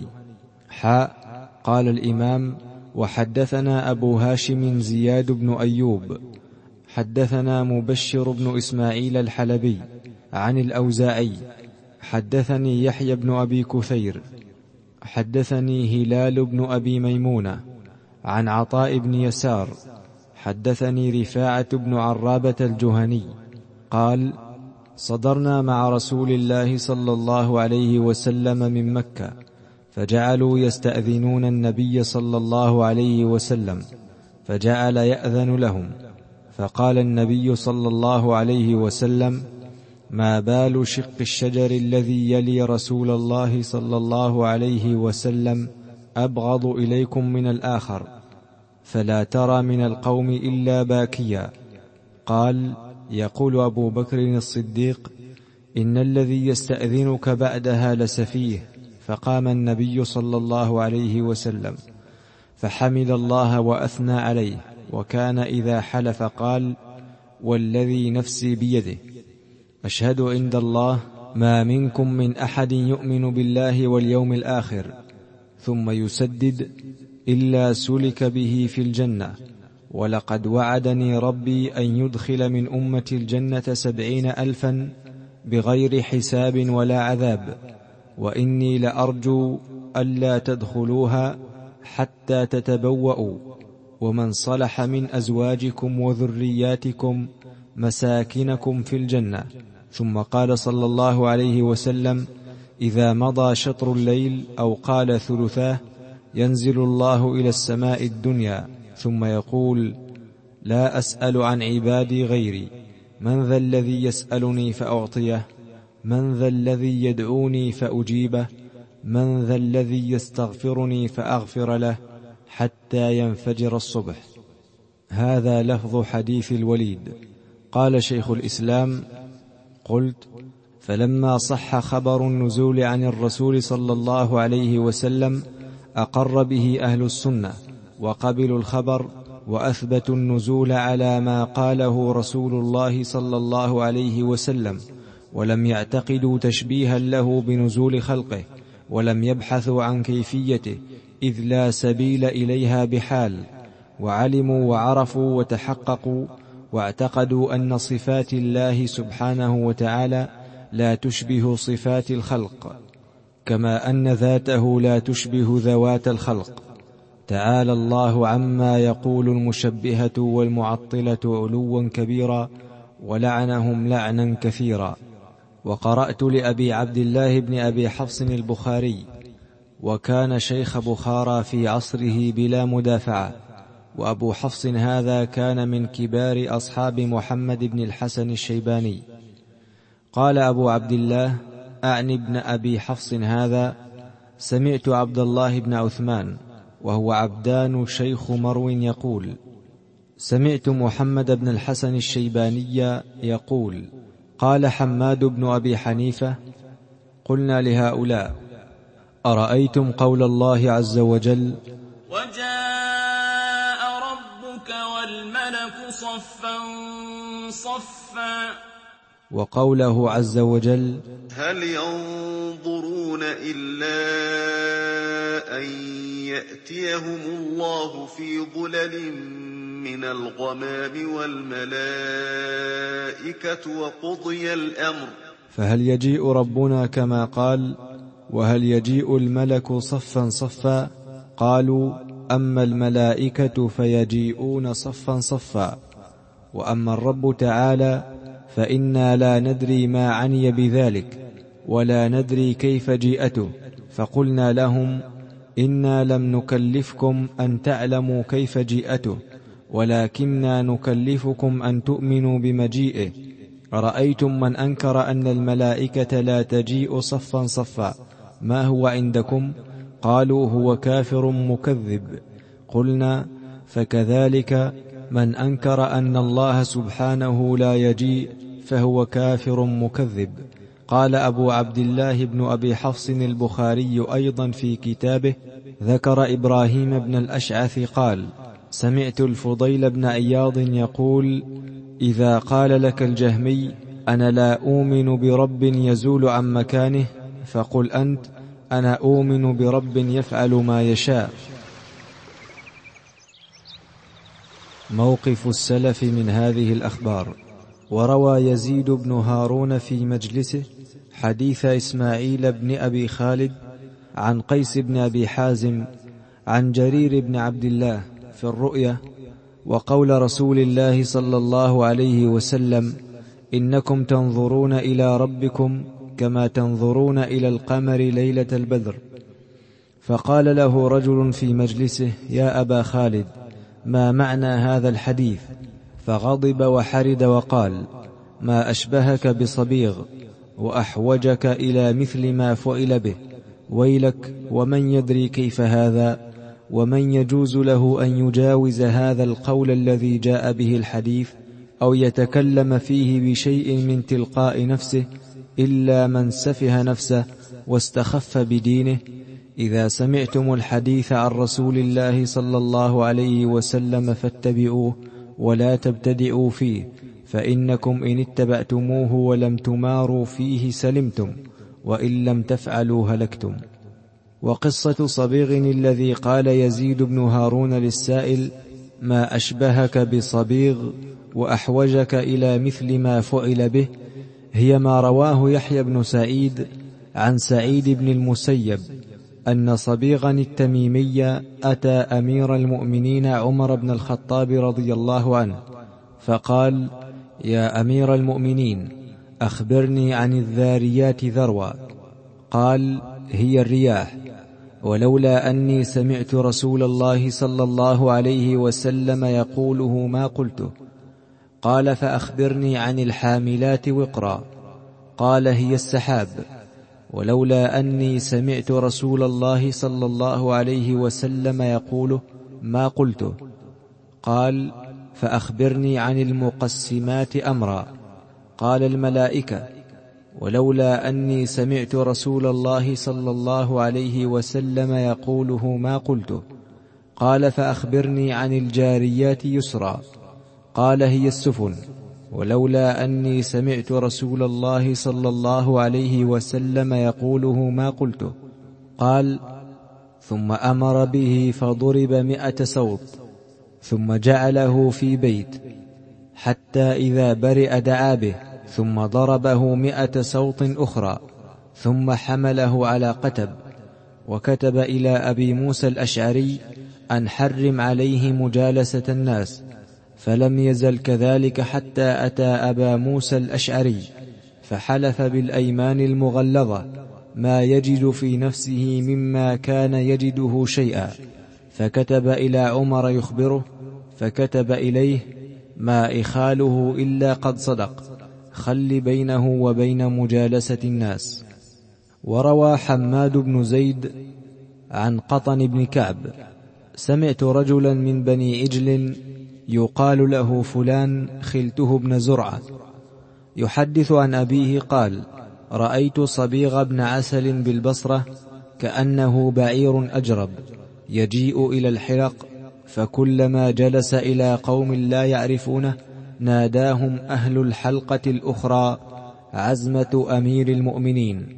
قال الإمام وحدثنا أبو هاشم زياد بن أيوب حدثنا مبشر بن إسماعيل الحلبي عن الأوزاعي حدثني يحيى بن أبي كثير حدثني هلال بن أبي ميمونة عن عطاء بن يسار حدثني رفاعة بن عرابة الجهني قال صدرنا مع رسول الله صلى الله عليه وسلم من مكة، فجعلوا يستأذنون النبي صلى الله عليه وسلم، فجعل يأذن لهم، فقال النبي صلى الله عليه وسلم ما بال شق الشجر الذي يلي رسول الله صلى الله عليه وسلم أبغض إليكم من الآخر، فلا ترى من القوم إلا باكيا. قال يقول أبو بكر الصديق إن الذي يستأذنك بعدها لسفيه. فقام النبي صلى الله عليه وسلم فحمد الله وأثنى عليه، وكان إذا حلف قال والذي نفسي بيده أشهد عند الله ما منكم من أحد يؤمن بالله واليوم الآخر ثم يسدد إلا سلك به في الجنة، ولقد وعدني ربي أن يدخل من أمتي الجنة 70,000 بغير حساب ولا عذاب، وإني لأرجو ألا تدخلوها حتى تتبوأوا ومن صلح من أزواجكم وذرياتكم مساكنكم في الجنة. ثم قال صلى الله عليه وسلم إذا مضى شطر الليل أو قال ثلثاه ينزل الله إلى السماء الدنيا ثم يقول لا أسأل عن عبادي غيري، من ذا الذي يسألني فأعطيه، من ذا الذي يدعوني فأجيبه، من ذا الذي يستغفرني فأغفر له، حتى ينفجر الصبح. هذا لفظ حديث الوليد. قال شيخ الإسلام قلت فلما صح خبر النزول عن الرسول صلى الله عليه وسلم أقر به أهل السنة وقبلوا الخبر وأثبتوا النزول على ما قاله رسول الله صلى الله عليه وسلم، ولم يعتقدوا تشبيها له بنزول خلقه، ولم يبحثوا عن كيفيته، إذ لا سبيل إليها بحال. وعلموا وعرفوا وتحققوا واعتقدوا أن صفات الله سبحانه وتعالى لا تشبه صفات الخلق، كما أن ذاته لا تشبه ذوات الخلق. تعالى الله عما يقول المشبهة والمعطلة علوا كبيرا، ولعنهم لعنا كثيرا. وقرأت لأبي عبد الله بن أبي حفص البخاري، وكان شيخ بخارى في عصره بلا مدافعة، وأبو حفص هذا كان من كبار أصحاب محمد بن الحسن الشيباني. قال أبو عبد الله أعني ابن أبي حفص هذا: سمعت عبد الله بن عثمان وهو عبدان شيخ مرو يقول: سمعت محمد بن الحسن الشيباني يقول: قال حماد بن أبي حنيفة: قلنا لهؤلاء: أرأيتم قول الله عز وجل: وجاء ربك والملك صفا صفا، وقوله عز وجل: هل ينظرون إلا أن يأتيهم الله في ظلل من الغمام والملائكة وقضي الأمر. فهل يجيء ربنا كما قال: وهل يجيء الملك صفا صفا؟ قالوا: أما الملائكة فيجيئون صفا صفا، وأما الرب تعالى فإنا لا ندري ما عني بذلك، ولا ندري كيف جيئته. فقلنا لهم: إنا لم نكلفكم أن تعلموا كيف جيئته، ولكننا نكلفكم أن تؤمنوا بمجيئه. أرأيتم من أنكر أن الملائكة لا تجيء صفا صفا ما هو عندكم؟ قالوا: هو كافر مكذب. قلنا: فكذلك من أنكر أن الله سبحانه لا يجيء فهو كافر مكذب. قال أبو عبد الله بن أبي حفص البخاري أيضا في كتابه: ذكر إبراهيم بن الأشعث قال: سمعت الفضيل بن عياض يقول: إذا قال لك الجهمي: أنا لا أؤمن برب يزول عن مكانه، فقل أنت: أنا أؤمن برب يفعل ما يشاء. موقف السلف من هذه الأخبار. وروى يزيد بن هارون في مجلسه حديث إسماعيل بن أبي خالد عن قيس بن أبي حازم عن جرير بن عبد الله في الرؤيا، وقول رسول الله صلى الله عليه وسلم: إنكم تنظرون إلى ربكم كما تنظرون إلى القمر ليلة البدر. فقال له رجل في مجلسه: يا أبا خالد، ما معنى هذا الحديث؟ فغضب وحرد وقال: ما أشبهك بصبيغ وأحوجك إلى مثل ما فعل به، ويلك، ومن يدري كيف هذا، ومن يجوز له أن يجاوز هذا القول الذي جاء به الحديث أو يتكلم فيه بشيء من تلقاء نفسه إلا من سفه نفسه واستخف بدينه. إذا سمعتم الحديث عن رسول الله صلى الله عليه وسلم فاتبعوه ولا تبتدئوا فيه، فإنكم إن اتبعتموه ولم تماروا فيه سلمتم، وإن لم تفعلوا هلكتم. وقصة صبيغ الذي قال يزيد بن هارون للسائل: ما أشبهك بصبيغ وأحوجك إلى مثل ما فعل به، هي ما رواه يحيى بن سعيد عن سعيد بن المسيب أن صبيغا التميمي أتى أمير المؤمنين عمر بن الخطاب رضي الله عنه فقال: يا أمير المؤمنين، أخبرني عن الذاريات ذروا. قال: هي الرياح، ولولا أني سمعت رسول الله صلى الله عليه وسلم يقوله ما قلته. قال: فأخبرني عن الحاملات وقرا. قال: هي السحاب، ولولا أني سمعت رسول الله صلى الله عليه وسلم يقوله ما قلته. قال: فأخبرني عن المقسمات أمرا. قال: الملائكة، ولولا أني سمعت رسول الله صلى الله عليه وسلم يقوله ما قلته. قال: فأخبرني عن الجاريات يسرا. قال: هي السفن، ولولا أني سمعت رسول الله صلى الله عليه وسلم يقوله ما قلته. قال: ثم أمر به فضرب 100 سوط، ثم جعله في بيت، حتى إذا برئ دعا به، ثم ضربه 100 سوط أخرى، ثم حمله على قتب، وكتب إلى أبي موسى الأشعري أن حرم عليه مجالسة الناس، فلم يزل كذلك حتى أتى أبا موسى الأشعري، فحلف بالأيمان المغلظة ما يجد في نفسه مما كان يجده شيئا، فكتب إلى عمر يخبره، فكتب إليه: ما إخاله إلا قد صدق، خل بينه وبين مجالسة الناس. وروى حماد بن زيد عن قطن بن كعب: سمعت رجلا من بني عجل يقال له فلان خلته بن زرعة يحدث عن أبيه قال: رأيت صبيغ بن عسل بالبصرة كأنه بعير أجرب يجيء إلى الحلق، فكلما جلس إلى قوم لا يعرفونه ناداهم أهل الحلقة الأخرى: عزمة أمير المؤمنين.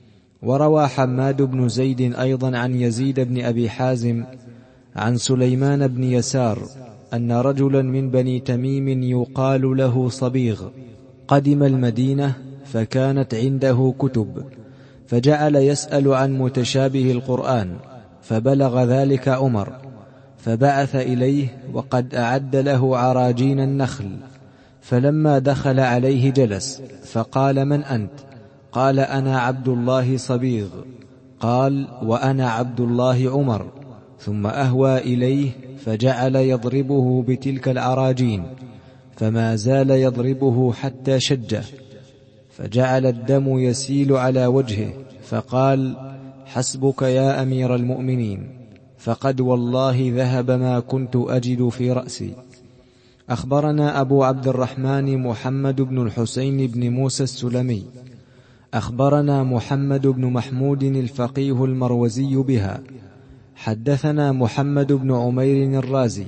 وروى حماد بن زيد أيضا عن يزيد بن أبي حازم عن سليمان بن يسار أن رجلا من بني تميم يقال له صبيغ قدم المدينة، فكانت عنده كتب، فجعل يسأل عن متشابه القرآن، فبلغ ذلك عمر، فبعث إليه وقد أعد له عراجين النخل، فلما دخل عليه جلس، فقال: من أنت؟ قال: أنا عبد الله صبيغ. قال: وأنا عبد الله عمر. ثم أهوى إليه فجعل يضربه بتلك العراجين، فما زال يضربه حتى شجه، فجعل الدم يسيل على وجهه، فقال: حسبك يا أمير المؤمنين، فقد والله ذهب ما كنت أجد في رأسي. أخبرنا أبو عبد الرحمن محمد بن الحسين بن موسى السلمي أخبرنا محمد بن محمود الفقيه المروزي بها. حدثنا محمد بن عمير الرازي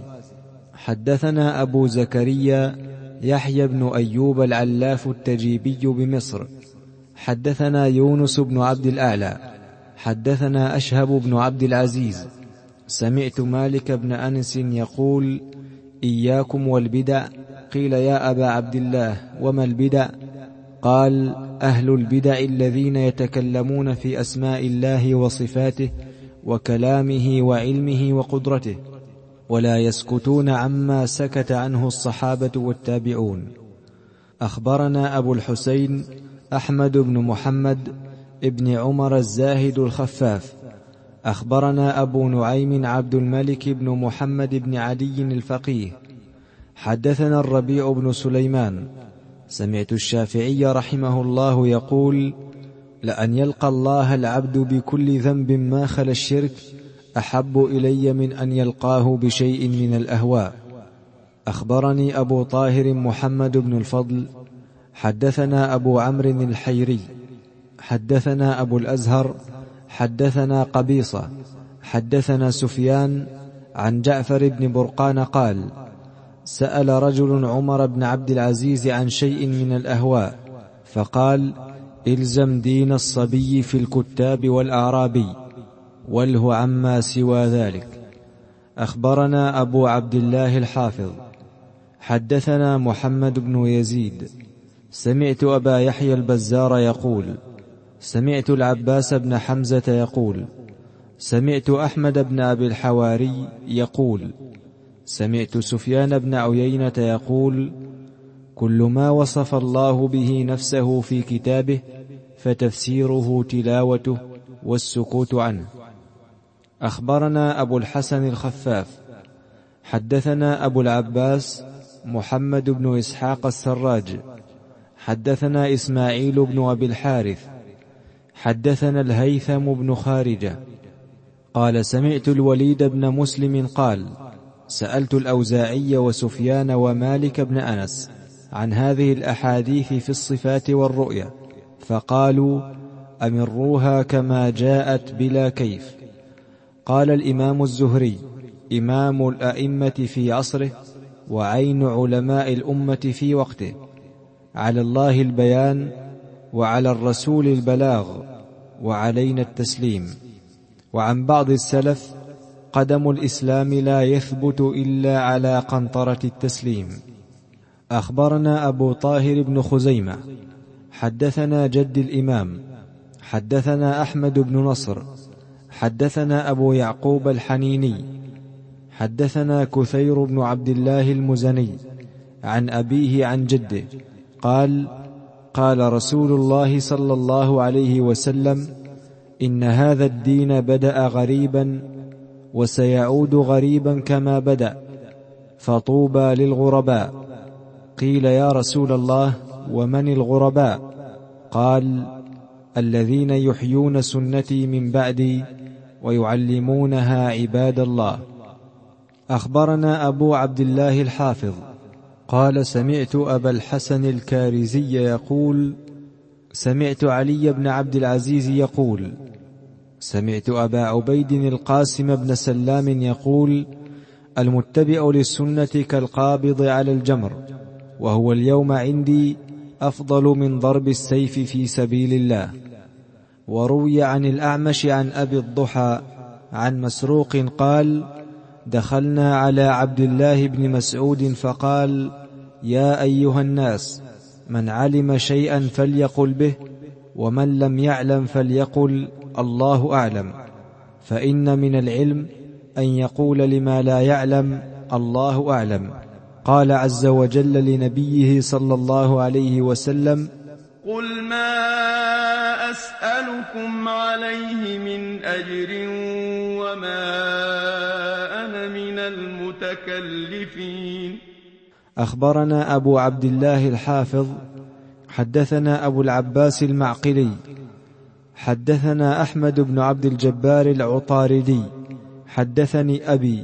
حدثنا أبو زكريا يحيى بن أيوب العلاف التجيبي بمصر. حدثنا يونس بن عبد الأعلى حدثنا أشهب بن عبد العزيز سمعت مالك بن أنس يقول: إياكم والبدع. قيل: يا أبا عبد الله وما البدع؟ قال: أهل البدع الذين يتكلمون في أسماء الله وصفاته وكلامه وعلمه وقدرته، ولا يسكتون عما سكت عنه الصحابة والتابعون. أخبرنا أبو الحسين أحمد بن محمد ابن عمر الزاهد الخفاف أخبرنا أبو نعيم عبد الملك بن محمد بن عدي الفقيه. حدثنا الربيع بن سليمان سمعت الشافعي رحمه الله يقول: لأن يلقى الله العبد بكل ذنب ما خلا الشرك أحب إلي من أن يلقاه بشيء من الأهواء. أخبرني أبو طاهر محمد بن الفضل حدثنا أبو عمرو الحيري حدثنا أبو الأزهر حدثنا قبيصة حدثنا سفيان عن جعفر بن برقان قال: سأل رجل عمر بن عبد العزيز عن شيء من الأهواء، فقال: إلزم دين الصبي في الكتاب والأعرابي، واله عما سوى ذلك. أخبرنا أبو عبد الله الحافظ حدثنا محمد بن يزيد سمعت أبا يحيى البزار يقول: سمعت العباس بن حمزة يقول: سمعت أحمد بن أبي الحواري يقول: سمعت سفيان بن عيينة يقول: كل ما وصف الله به نفسه في كتابه فتفسيره تلاوته والسكوت عنه. أخبرنا أبو الحسن الخفاف حدثنا أبو العباس محمد بن إسحاق السراج حدثنا إسماعيل بن أبي الحارث حدثنا الهيثم بن خارجة قال: سمعت الوليد بن مسلم قال: سألت الأوزاعي وسفيان ومالك بن أنس عن هذه الأحاديث في الصفات والرؤيا، فقالوا: أمروها كما جاءت بلا كيف. قال الإمام الزهري: إمام الأئمة في عصره وعين علماء الأمة في وقته. على الله البيان وعلى الرسول البلاغ وعلينا التسليم. وعن بعض السلف: قدم الإسلام لا يثبت إلا على قنطرة التسليم. أخبرنا أبو طاهر بن خزيمة حدثنا جد الإمام حدثنا أحمد بن نصر حدثنا أبو يعقوب الحنيني حدثنا كثير بن عبد الله المزني عن أبيه عن جده قال: قال رسول الله صلى الله عليه وسلم: إن هذا الدين بدأ غريبا وسيعود غريبا كما بدأ، فطوبى للغرباء. قيل: يا رسول الله، ومن الغرباء؟ قال: الذين يحيون سنتي من بعدي ويعلمونها عباد الله. أخبرنا أبو عبد الله الحافظ قال: سمعت أبا الحسن الكارزي يقول: سمعت علي بن عبد العزيز يقول: سمعت أبا عبيد القاسم بن سلام يقول: المتبع للسنة كالقابض على الجمر، وهو اليوم عندي أفضل من ضرب السيف في سبيل الله. وروي عن الأعمش عن أبي الضحى عن مسروق قال: دخلنا على عبد الله بن مسعود فقال: يا أيها الناس، من علم شيئا فليقل به، ومن لم يعلم فليقل الله أعلم، فإن من العلم أن يقول لما لا يعلم الله أعلم. قال عز وجل لنبيه صلى الله عليه وسلم: قل ما أسألكم عليه من أجر وما أنا من المتكلفين. أخبرنا أبو عبد الله الحافظ حدثنا أبو العباس المعقلي حدثنا أحمد بن عبد الجبار العطاردي حدثني أبي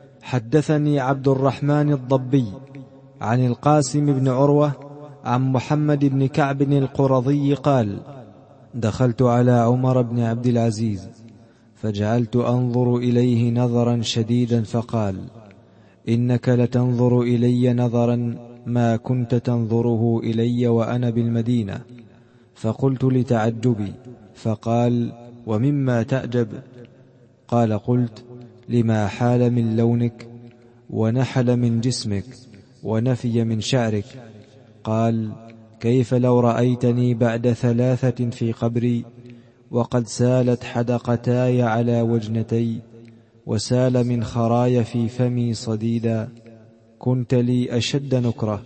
حدثني عبد الرحمن الضبي عن القاسم بن عروة عن محمد بن كعب القرظي قال: دخلت على عمر بن عبد العزيز فجعلت أنظر إليه نظرا شديدا، فقال: إنك لتنظر إلي نظرا ما كنت تنظره إلي وأنا بالمدينة. فقلت لتعجبي، فقال: ومما تعجب؟ قال: قلت: لما حال من لونك ونحل من جسمك ونفي من شعرك. قال: كيف لو رأيتني بعد 3 في قبري وقد سالت حدقتاي على وجنتي وسال من خراي في فمي صديدا، كنت لي أشد نكرة.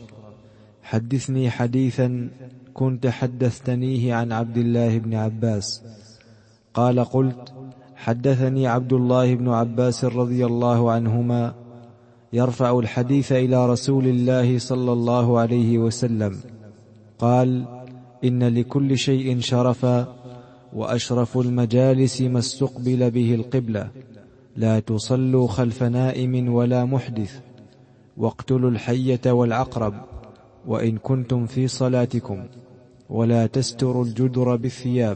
حدثني حديثا كنت حدثتنيه عن عبد الله بن عباس. قال: قلت: حدثني عبد الله بن عباس رضي الله عنهما يرفع الحديث إلى رسول الله صلى الله عليه وسلم، قال: إن لكل شيء شرفا، وأشرف المجالس ما استقبل به القبلة، لا تصلوا خلف نائم ولا محدث، واقتلوا الحية والعقرب وإن كنتم في صلاتكم، ولا تستروا الجدر بالثياب،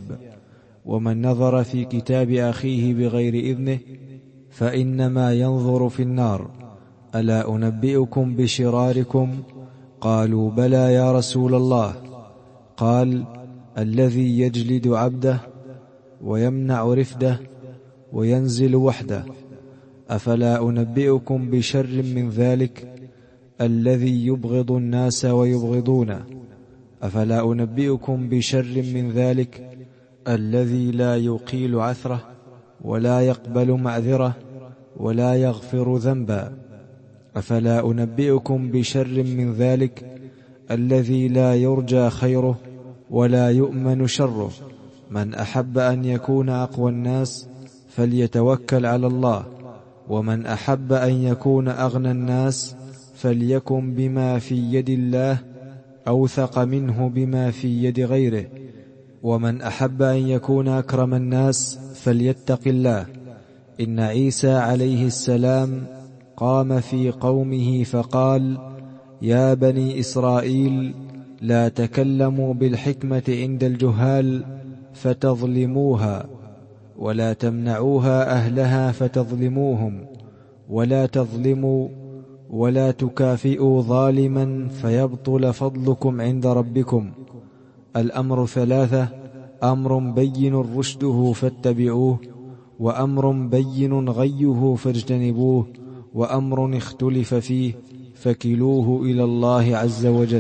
ومن نظر في كتاب أخيه بغير إذنه فإنما ينظر في النار. ألا أنبئكم بشراركم؟ قالوا: بلى يا رسول الله. قال: الذي يجلد عبده ويمنع رفده وينزل وحده. أفلا أنبئكم بشر من ذلك؟ الذي يبغض الناس ويبغضونه. أفلا أنبئكم بشر من ذلك؟ الذي لا يقيل عثره ولا يقبل معذره ولا يغفر ذنبا. أفلا أنبئكم بشر من ذلك؟ الذي لا يرجى خيره ولا يؤمن شره. من أحب أن يكون أقوى الناس فليتوكل على الله، ومن أحب أن يكون أغنى الناس فليكن بما في يد الله أوثق منه بما في يد غيره، ومن أحب أن يكون أكرم الناس فليتق الله. إن عيسى عليه السلام قام في قومه فقال: يا بني إسرائيل، لا تكلموا بالحكمة عند الجهال فتظلموها، ولا تمنعوها أهلها فتظلموهم، ولا تظلموا ولا تكافئوا ظالما فيبطل فضلكم عند ربكم. الأمر 3: أمر بين رشده فاتبعوه، وأمر بين غيه فاجتنبوه، وأمر اختلف فيه فكلوه إلى الله عز وجل.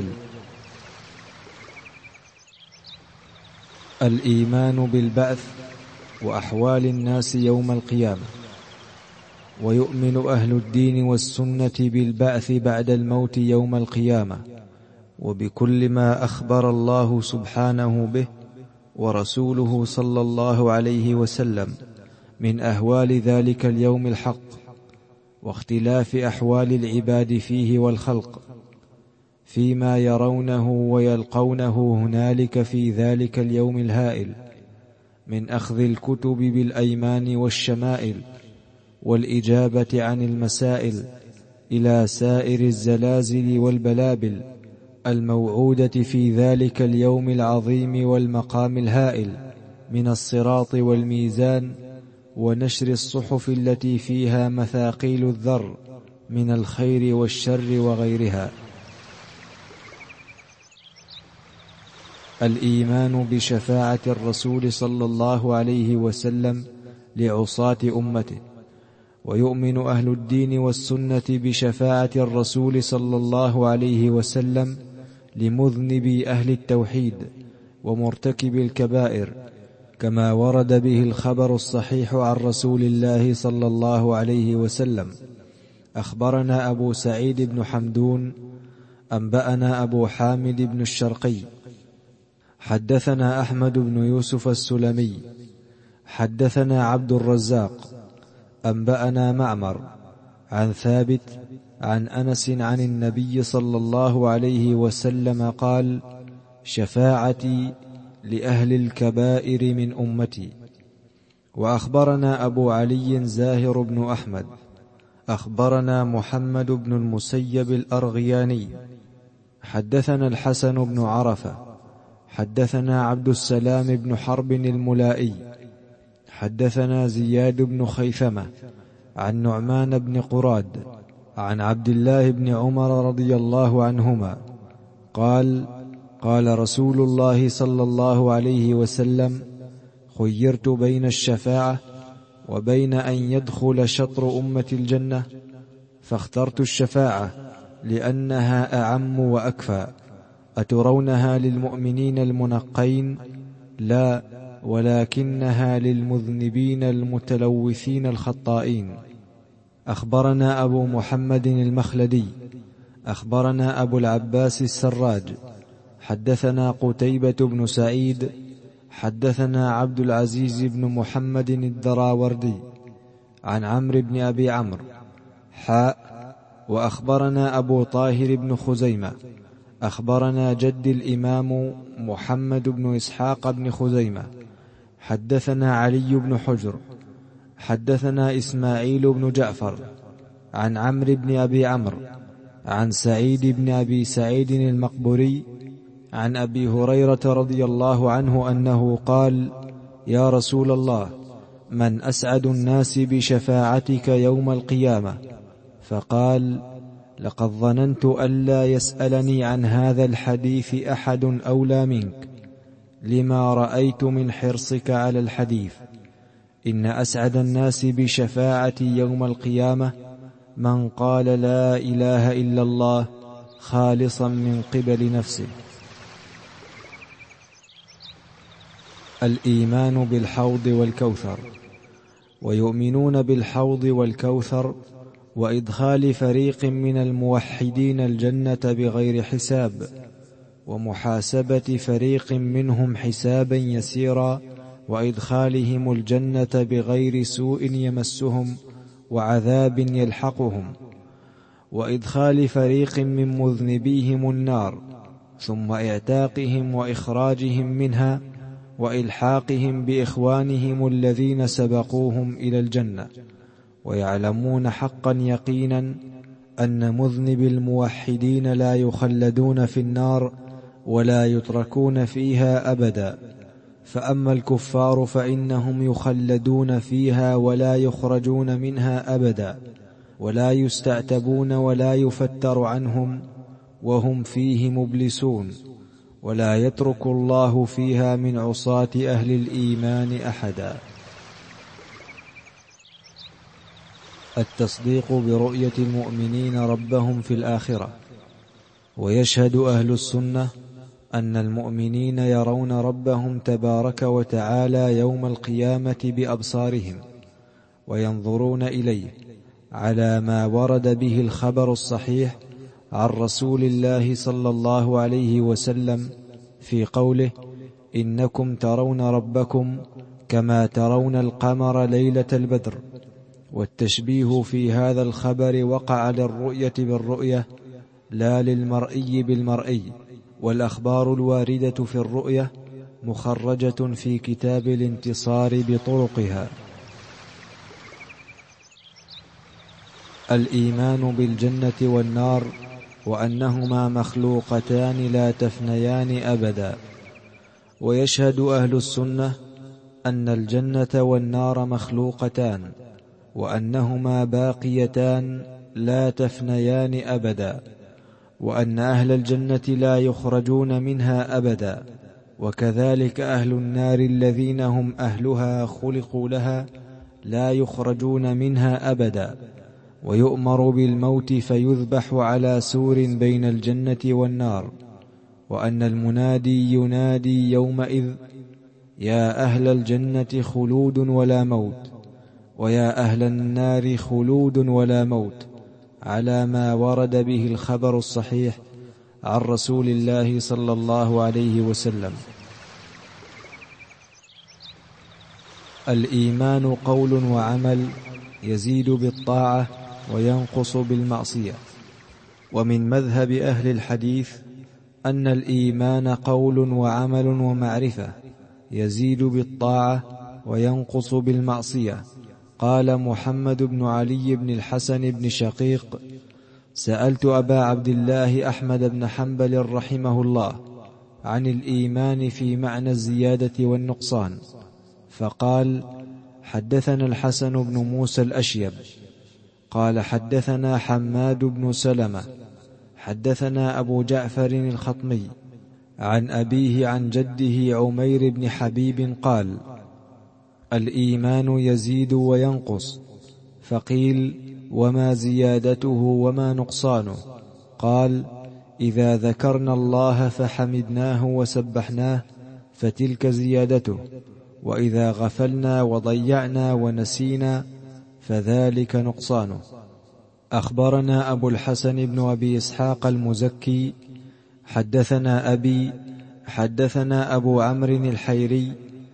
الإيمان بالبعث وأحوال الناس يوم القيامة. ويؤمن أهل الدين والسنة بالبعث بعد الموت يوم القيامة، وبكل ما أخبر الله سبحانه به ورسوله صلى الله عليه وسلم من أهوال ذلك اليوم الحق، واختلاف أحوال العباد فيه والخلق فيما يرونه ويلقونه هنالك في ذلك اليوم الهائل، من أخذ الكتب بالأيمان والشمائل، والإجابة عن المسائل، إلى سائر الزلازل والبلابل الموعودة في ذلك اليوم العظيم والمقام الهائل، من الصراط والميزان، ونشر الصحف التي فيها مثاقيل الذر من الخير والشر وغيرها. الإيمان بشفاعة الرسول صلى الله عليه وسلم لعصاة أمته. ويؤمن أهل الدين والسنة بشفاعة الرسول صلى الله عليه وسلم لمذنبي أهل التوحيد ومرتكب الكبائر، كما ورد به الخبر الصحيح عن رسول الله صلى الله عليه وسلم. أخبرنا أبو سعيد بن حمدون أنبأنا أبو حامد بن الشرقي حدثنا أحمد بن يوسف السلمي حدثنا عبد الرزاق أنبأنا معمر عن ثابت عن أنس عن النبي صلى الله عليه وسلم قال: شفاعتي لأهل الكبائر من أمتي. وأخبرنا أبو علي زاهر بن أحمد أخبرنا محمد بن المسيب الأرغياني حدثنا الحسن بن عرفة حدثنا عبد السلام بن حرب الملائي حدثنا زياد بن خيثمة عن نعمان بن قراد عن عبد الله بن عمر رضي الله عنهما قال: قال رسول الله صلى الله عليه وسلم: خيرت بين الشفاعة وبين أن يدخل شطر أمة الجنة، فاخترت الشفاعة لأنها أعم وأكفى. أترونها للمؤمنين المنقين؟ لا، ولكنها للمذنبين المتلوثين الخطائين. أخبرنا أبو محمد المخلدي أخبرنا أبو العباس السراج حدثنا قتيبة بن سعيد حدثنا عبد العزيز بن محمد الدراوردي عن عمرو بن أبي عمرو وأخبرنا أبو طاهر بن خزيمة أخبرنا جد الإمام محمد بن إسحاق بن خزيمة حدثنا علي بن حجر حدثنا إسماعيل بن جعفر عن عمرو بن أبي عمرو عن سعيد بن أبي سعيد المقبري عن أبي هريرة رضي الله عنه أنه قال: يا رسول الله، من أسعد الناس بشفاعتك يوم القيامة؟ فقال: لقد ظننت ألا يسألني عن هذا الحديث أحد أولى منك، لما رأيت من حرصك على الحديث. إن أسعد الناس بشفاعتي يوم القيامة من قال لا إله إلا الله خالصا من قبل نفسه. الإيمان بالحوض والكوثر. ويؤمنون بالحوض والكوثر وإدخال فريق من الموحدين الجنة بغير حساب، ومحاسبة فريق منهم حسابا يسيرا، وإدخالهم الجنة بغير سوء يمسهم وعذاب يلحقهم، وإدخال فريق من مذنبيهم النار، ثم إعتاقهم وإخراجهم منها، وإلحاقهم بإخوانهم الذين سبقوهم إلى الجنة. ويعلمون حقا يقينا أن مذنب الموحدين لا يخلدون في النار ولا يتركون فيها أبدا، فأما الكفار فإنهم يخلدون فيها ولا يخرجون منها أبدا، ولا يستعتبون ولا يفتر عنهم وهم فيه مبلسون، ولا يترك الله فيها من عصاة أهل الإيمان أحدا. التصديق برؤية المؤمنين ربهم في الآخرة. ويشهد أهل السنة أن المؤمنين يرون ربهم تبارك وتعالى يوم القيامة بأبصارهم، وينظرون إليه على ما ورد به الخبر الصحيح عن رسول الله صلى الله عليه وسلم في قوله: إنكم ترون ربكم كما ترون القمر ليلة البدر. والتشبيه في هذا الخبر وقع للرؤية بالرؤية لا للمرئي بالمرئي، والأخبار الواردة في الرؤية مخرجة في كتاب الانتصار بطرقها. الإيمان بالجنة والنار وأنهما مخلوقتان لا تفنيان أبدا. ويشهد أهل السنة أن الجنة والنار مخلوقتان، وأنهما باقيتان لا تفنيان أبدا، وأن أهل الجنة لا يخرجون منها أبدا، وكذلك أهل النار الذين هم أهلها خلقوا لها لا يخرجون منها أبدا. ويؤمر بالموت فيذبح على سور بين الجنة والنار، وأن المنادي ينادي يومئذ: يا أهل الجنة خلود ولا موت، ويا أهل النار خلود ولا موت، على ما ورد به الخبر الصحيح عن رسول الله صلى الله عليه وسلم. الإيمان قول وعمل، يزيد بالطاعة وينقص بالمعصية. ومن مذهب أهل الحديث أن الإيمان قول وعمل ومعرفة، يزيد بالطاعة وينقص بالمعصية. قال محمد بن علي بن الحسن بن شقيق: سألت أبا عبد الله أحمد بن حنبل رحمه الله عن الإيمان في معنى الزيادة والنقصان، فقال: حدثنا الحسن بن موسى الأشيب قال حدثنا حماد بن سلمة حدثنا أبو جعفر الخطمي عن أبيه عن جده عمير بن حبيب قال: الإيمان يزيد وينقص. فقيل: وما زيادته وما نقصانه؟ قال: إذا ذكرنا الله فحمدناه وسبحناه فتلك زيادته، وإذا غفلنا وضيعنا ونسينا فذلك نقصانه. أخبرنا أبو الحسن بن أبي إسحاق المزكي حدثنا أبي حدثنا أبو عمرو الحيري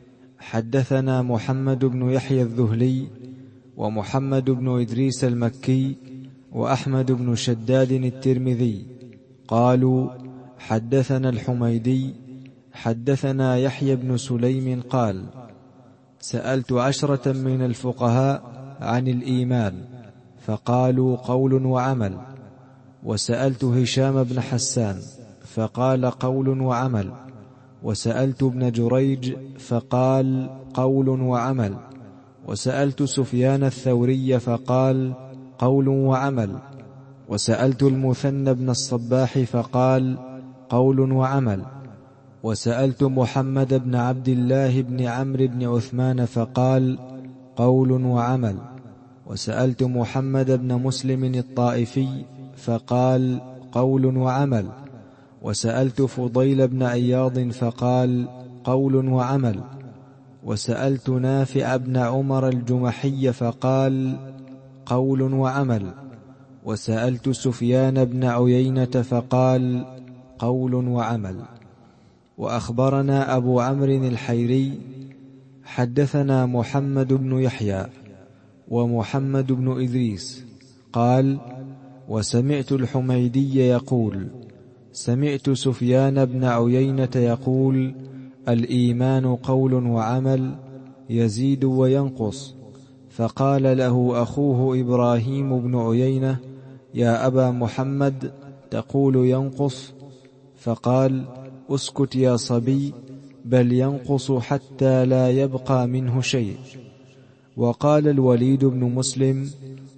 حدثنا محمد بن يحيى الذهلي ومحمد بن إدريس المكي وأحمد بن شداد الترمذي قالوا: حدثنا الحميدي حدثنا يحيى بن سليم قال: سألت 10 من الفقهاء عن الإيمان فقالوا: قول وعمل. وسألت هشام بن حسان فقال: قول وعمل. وسألت ابن جريج فقال: قول وعمل. وسألت سفيان الثوري فقال: قول وعمل. وسألت المثنى بن الصباح فقال: قول وعمل. وسألت محمد بن عبد الله بن عمرو بن عثمان فقال: قول وعمل. وسألت محمد بن مسلم الطائفي فقال: قول وعمل. وسألت فضيل بن عياض فقال: قول وعمل. وسألت نافع بن عمر الجمحي فقال: قول وعمل. وسألت سفيان بن عيينة فقال: قول وعمل. وأخبرنا أبو عمرو الحيري حدثنا محمد بن يحيى ومحمد بن إدريس قال: وسمعت الحميدي يقول: سمعت سفيان بن عيينة يقول: الإيمان قول وعمل، يزيد وينقص. فقال له أخوه إبراهيم بن عيينة: يا أبا محمد، تقول ينقص؟ فقال: اسكت يا صبي، بل ينقص حتى لا يبقى منه شيء. وقال الوليد بن مسلم: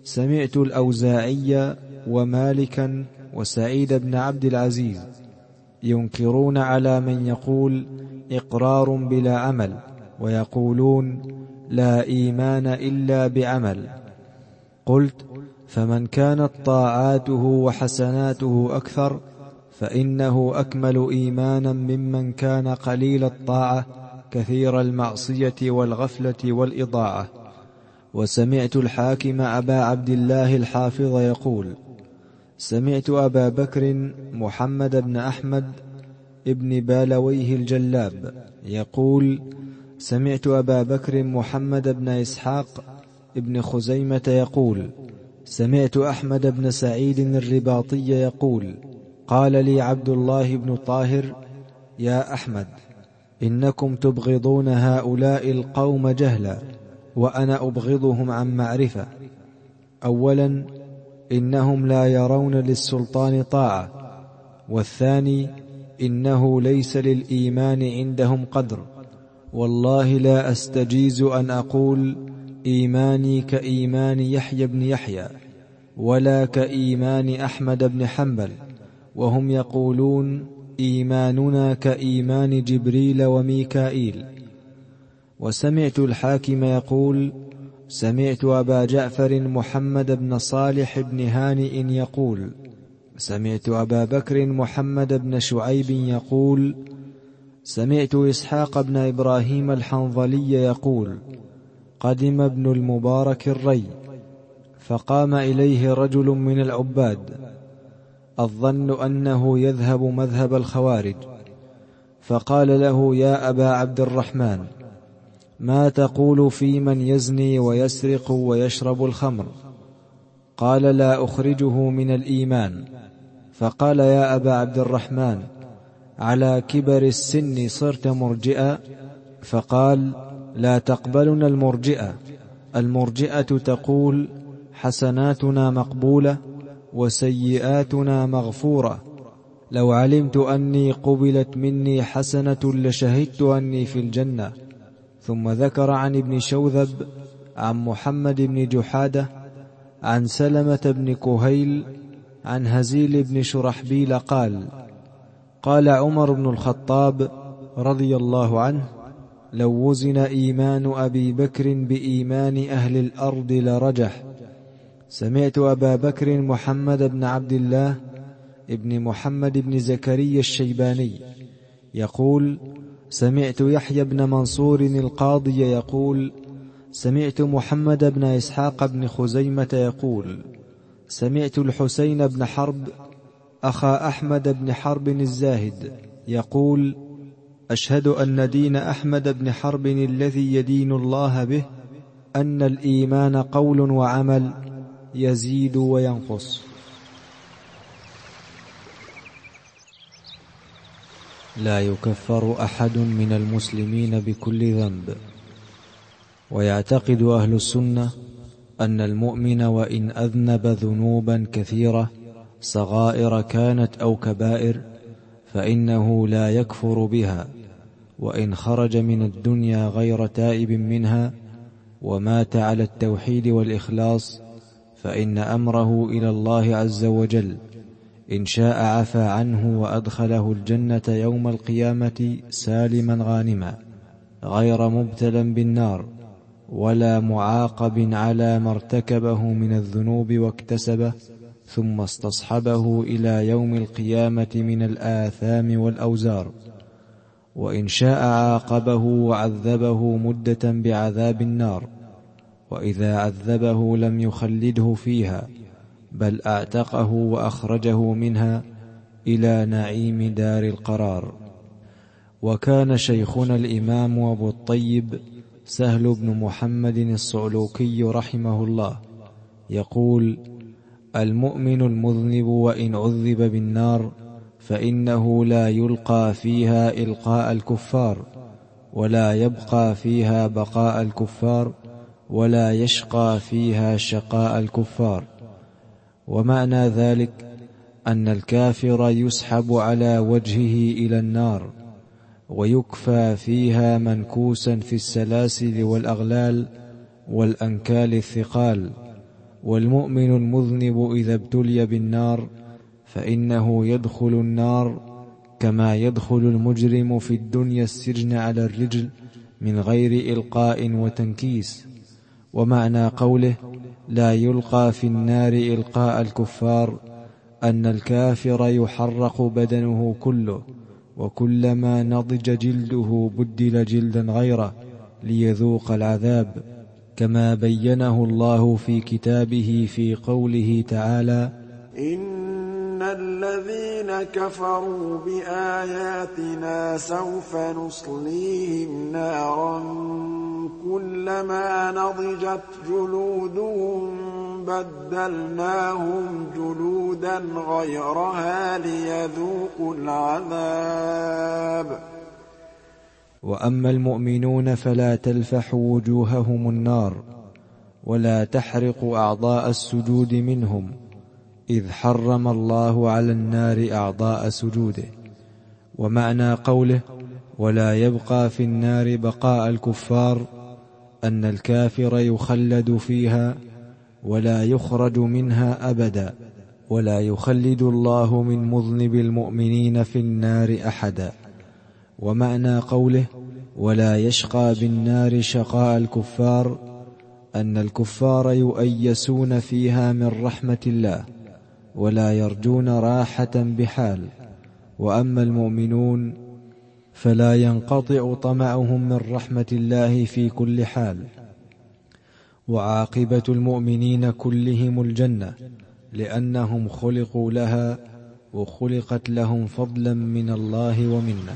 سمعت الأوزاعي ومالكا وسعيد بن عبد العزيز ينكرون على من يقول إقرار بلا عمل، ويقولون لا إيمان إلا بعمل. قلت: فمن كانت طاعاته وحسناته أكثر فإنه أكمل إيمانا ممن كان قليل الطاعة كثير المعصية والغفلة والإضاعة. وسمعت الحاكم أبا عبد الله الحافظ يقول: سمعت أبا بكر محمد بن أحمد ابن بالويه الجلاب يقول: سمعت أبا بكر محمد بن إسحاق ابن خزيمة يقول: سمعت أحمد بن سعيد الرباطي يقول: قال لي عبد الله بن طاهر: يا أحمد، إنكم تبغضون هؤلاء القوم جهلا، وأنا أبغضهم عن معرفة. أولا، إنهم لا يرون للسلطان طاعة، والثاني إنه ليس للإيمان عندهم قدر. والله لا أستجيز أن أقول إيماني كإيمان يحيى بن يحيى، ولا كإيمان أحمد بن حنبل، وهم يقولون إيماننا كإيمان جبريل وميكائيل. وسمعت الحاكم يقول: سمعت أبا جعفر محمد بن صالح بن هانئ يقول: سمعت أبا بكر محمد بن شعيب يقول: سمعت إسحاق بن إبراهيم الحنظلي يقول: قدم ابن المبارك الري، فقام إليه رجل من العباد الظن أنه يذهب مذهب الخوارج، فقال له: يا أبا عبد الرحمن، ما تقول في من يزني ويسرق ويشرب الخمر؟ قال: لا أخرجه من الإيمان. فقال: يا أبا عبد الرحمن، على كبر السن صرت مرجئا؟ فقال: لا تقبلنا المرجئة. المرجئة تقول: حسناتنا مقبولة وسيئاتنا مغفورة. لو علمت أني قبلت مني حسنة لشهدت أني في الجنة. ثم ذكر عن ابن شوذب عن محمد بن جحادة عن سلمة بن كهيل عن هزيل بن شرحبيل قال: قال عمر بن الخطاب رضي الله عنه: لو وزن إيمان أبي بكر بإيمان أهل الأرض لرجح. سمعت أبا بكر محمد بن عبد الله ابن محمد بن زكريا الشيباني يقول: سمعت يحيى بن منصور القاضي يقول: سمعت محمد بن إسحاق بن خزيمة يقول: سمعت الحسين بن حرب أخا أحمد بن حرب الزاهد يقول: أشهد أن دين أحمد بن حرب الذي يدين الله به أن الإيمان قول وعمل يزيد وينقص. لا يكفر أحد من المسلمين بكل ذنب. ويعتقد أهل السنة أن المؤمن وإن أذنب ذنوبا كثيرة صغائر كانت أو كبائر فإنه لا يكفر بها، وإن خرج من الدنيا غير تائب منها ومات على التوحيد والإخلاص فإن أمره إلى الله عز وجل، إن شاء عفى عنه وأدخله الجنة يوم القيامة سالما غانما غير مبتلا بالنار ولا معاقب على ما ارتكبه من الذنوب واكتسبه ثم استصحبه إلى يوم القيامة من الآثام والأوزار. وإن شاء عاقبه وعذبه مدة بعذاب النار، وإذا عذبه لم يخلده فيها بل أعتقه وأخرجه منها إلى نعيم دار القرار. وكان شيخنا الإمام أبو الطيب سهل بن محمد الصعلوكي رحمه الله يقول: المؤمن المذنب وإن عذب بالنار فإنه لا يلقى فيها إلقاء الكفار، ولا يبقى فيها بقاء الكفار، ولا يشقى فيها شقاء الكفار. ومعنى ذلك أن الكافر يسحب على وجهه إلى النار ويكفى فيها منكوسا في السلاسل والأغلال والأنكال الثقال، والمؤمن المذنب إذا ابتلي بالنار فإنه يدخل النار كما يدخل المجرم في الدنيا السجن على الرجل من غير إلقاء وتنكيس. ومعنى قوله لا يلقى في النار إلقاء الكفار أن الكافر يحرق بدنه كله، وكلما نضج جلده بدل جلدا غيره ليذوق العذاب، كما بينه الله في كتابه في قوله تعالى إن الذين كفروا بآياتنا سوف نصليهم نارا كلما نضجت جلودهم بدلناهم جلودا غيرها ليذوقوا العذاب. وأما المؤمنون فلا تلفح وجوههم النار ولا تحرق أعضاء السجود منهم، إذ حرم الله على النار أعضاء سجوده. ومعنى قوله ولا يبقى في النار بقاء الكفار أن الكافر يخلد فيها ولا يخرج منها أبدا، ولا يخلد الله من مذنب المؤمنين في النار أحدا. ومعنى قوله ولا يشقى بالنار شقاء الكفار أن الكفار يؤيسون فيها من رحمة الله ولا يرجون راحة بحال. وأما المؤمنون فلا ينقطع طمعهم من رحمة الله في كل حال. وعاقبة المؤمنين كلهم الجنة، لأنهم خلقوا لها وخلقت لهم فضلا من الله ومنه.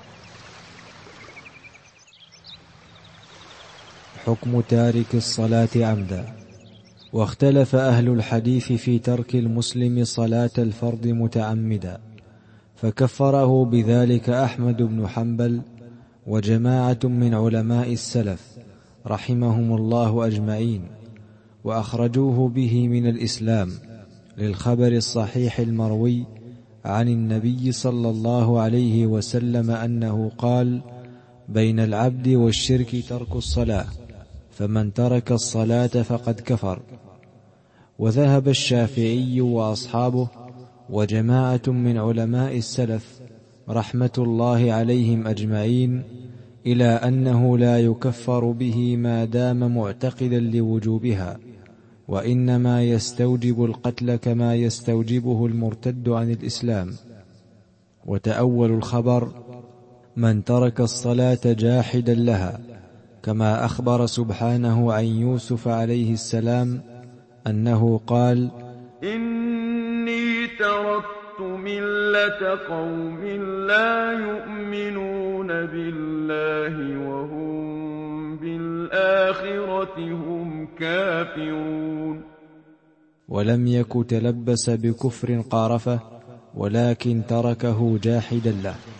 حكم تارك الصلاة عمدا. واختلف أهل الحديث في ترك المسلم صلاة الفرض متعمدا، فكفره بذلك أحمد بن حنبل وجماعة من علماء السلف رحمهم الله أجمعين، وأخرجوه به من الإسلام للخبر الصحيح المروي عن النبي صلى الله عليه وسلم أنه قال بين العبد والشرك ترك الصلاة، فمن ترك الصلاة فقد كفر. وذهب الشافعي وأصحابه وجماعة من علماء السلف رحمة الله عليهم أجمعين إلى أنه لا يكفر به ما دام معتقدا لوجوبها، وإنما يستوجب القتل كما يستوجبه المرتد عن الإسلام. وتأول الخبر من ترك الصلاة جاحدا لها، كما أخبر سبحانه عن يوسف عليه السلام أنه قال إني تركت ملة قوم لا يؤمنون بالله وهم بالآخرة هم كافرون. ولم يك تلبس بكفر قارفه، ولكن تركه جاحدا له.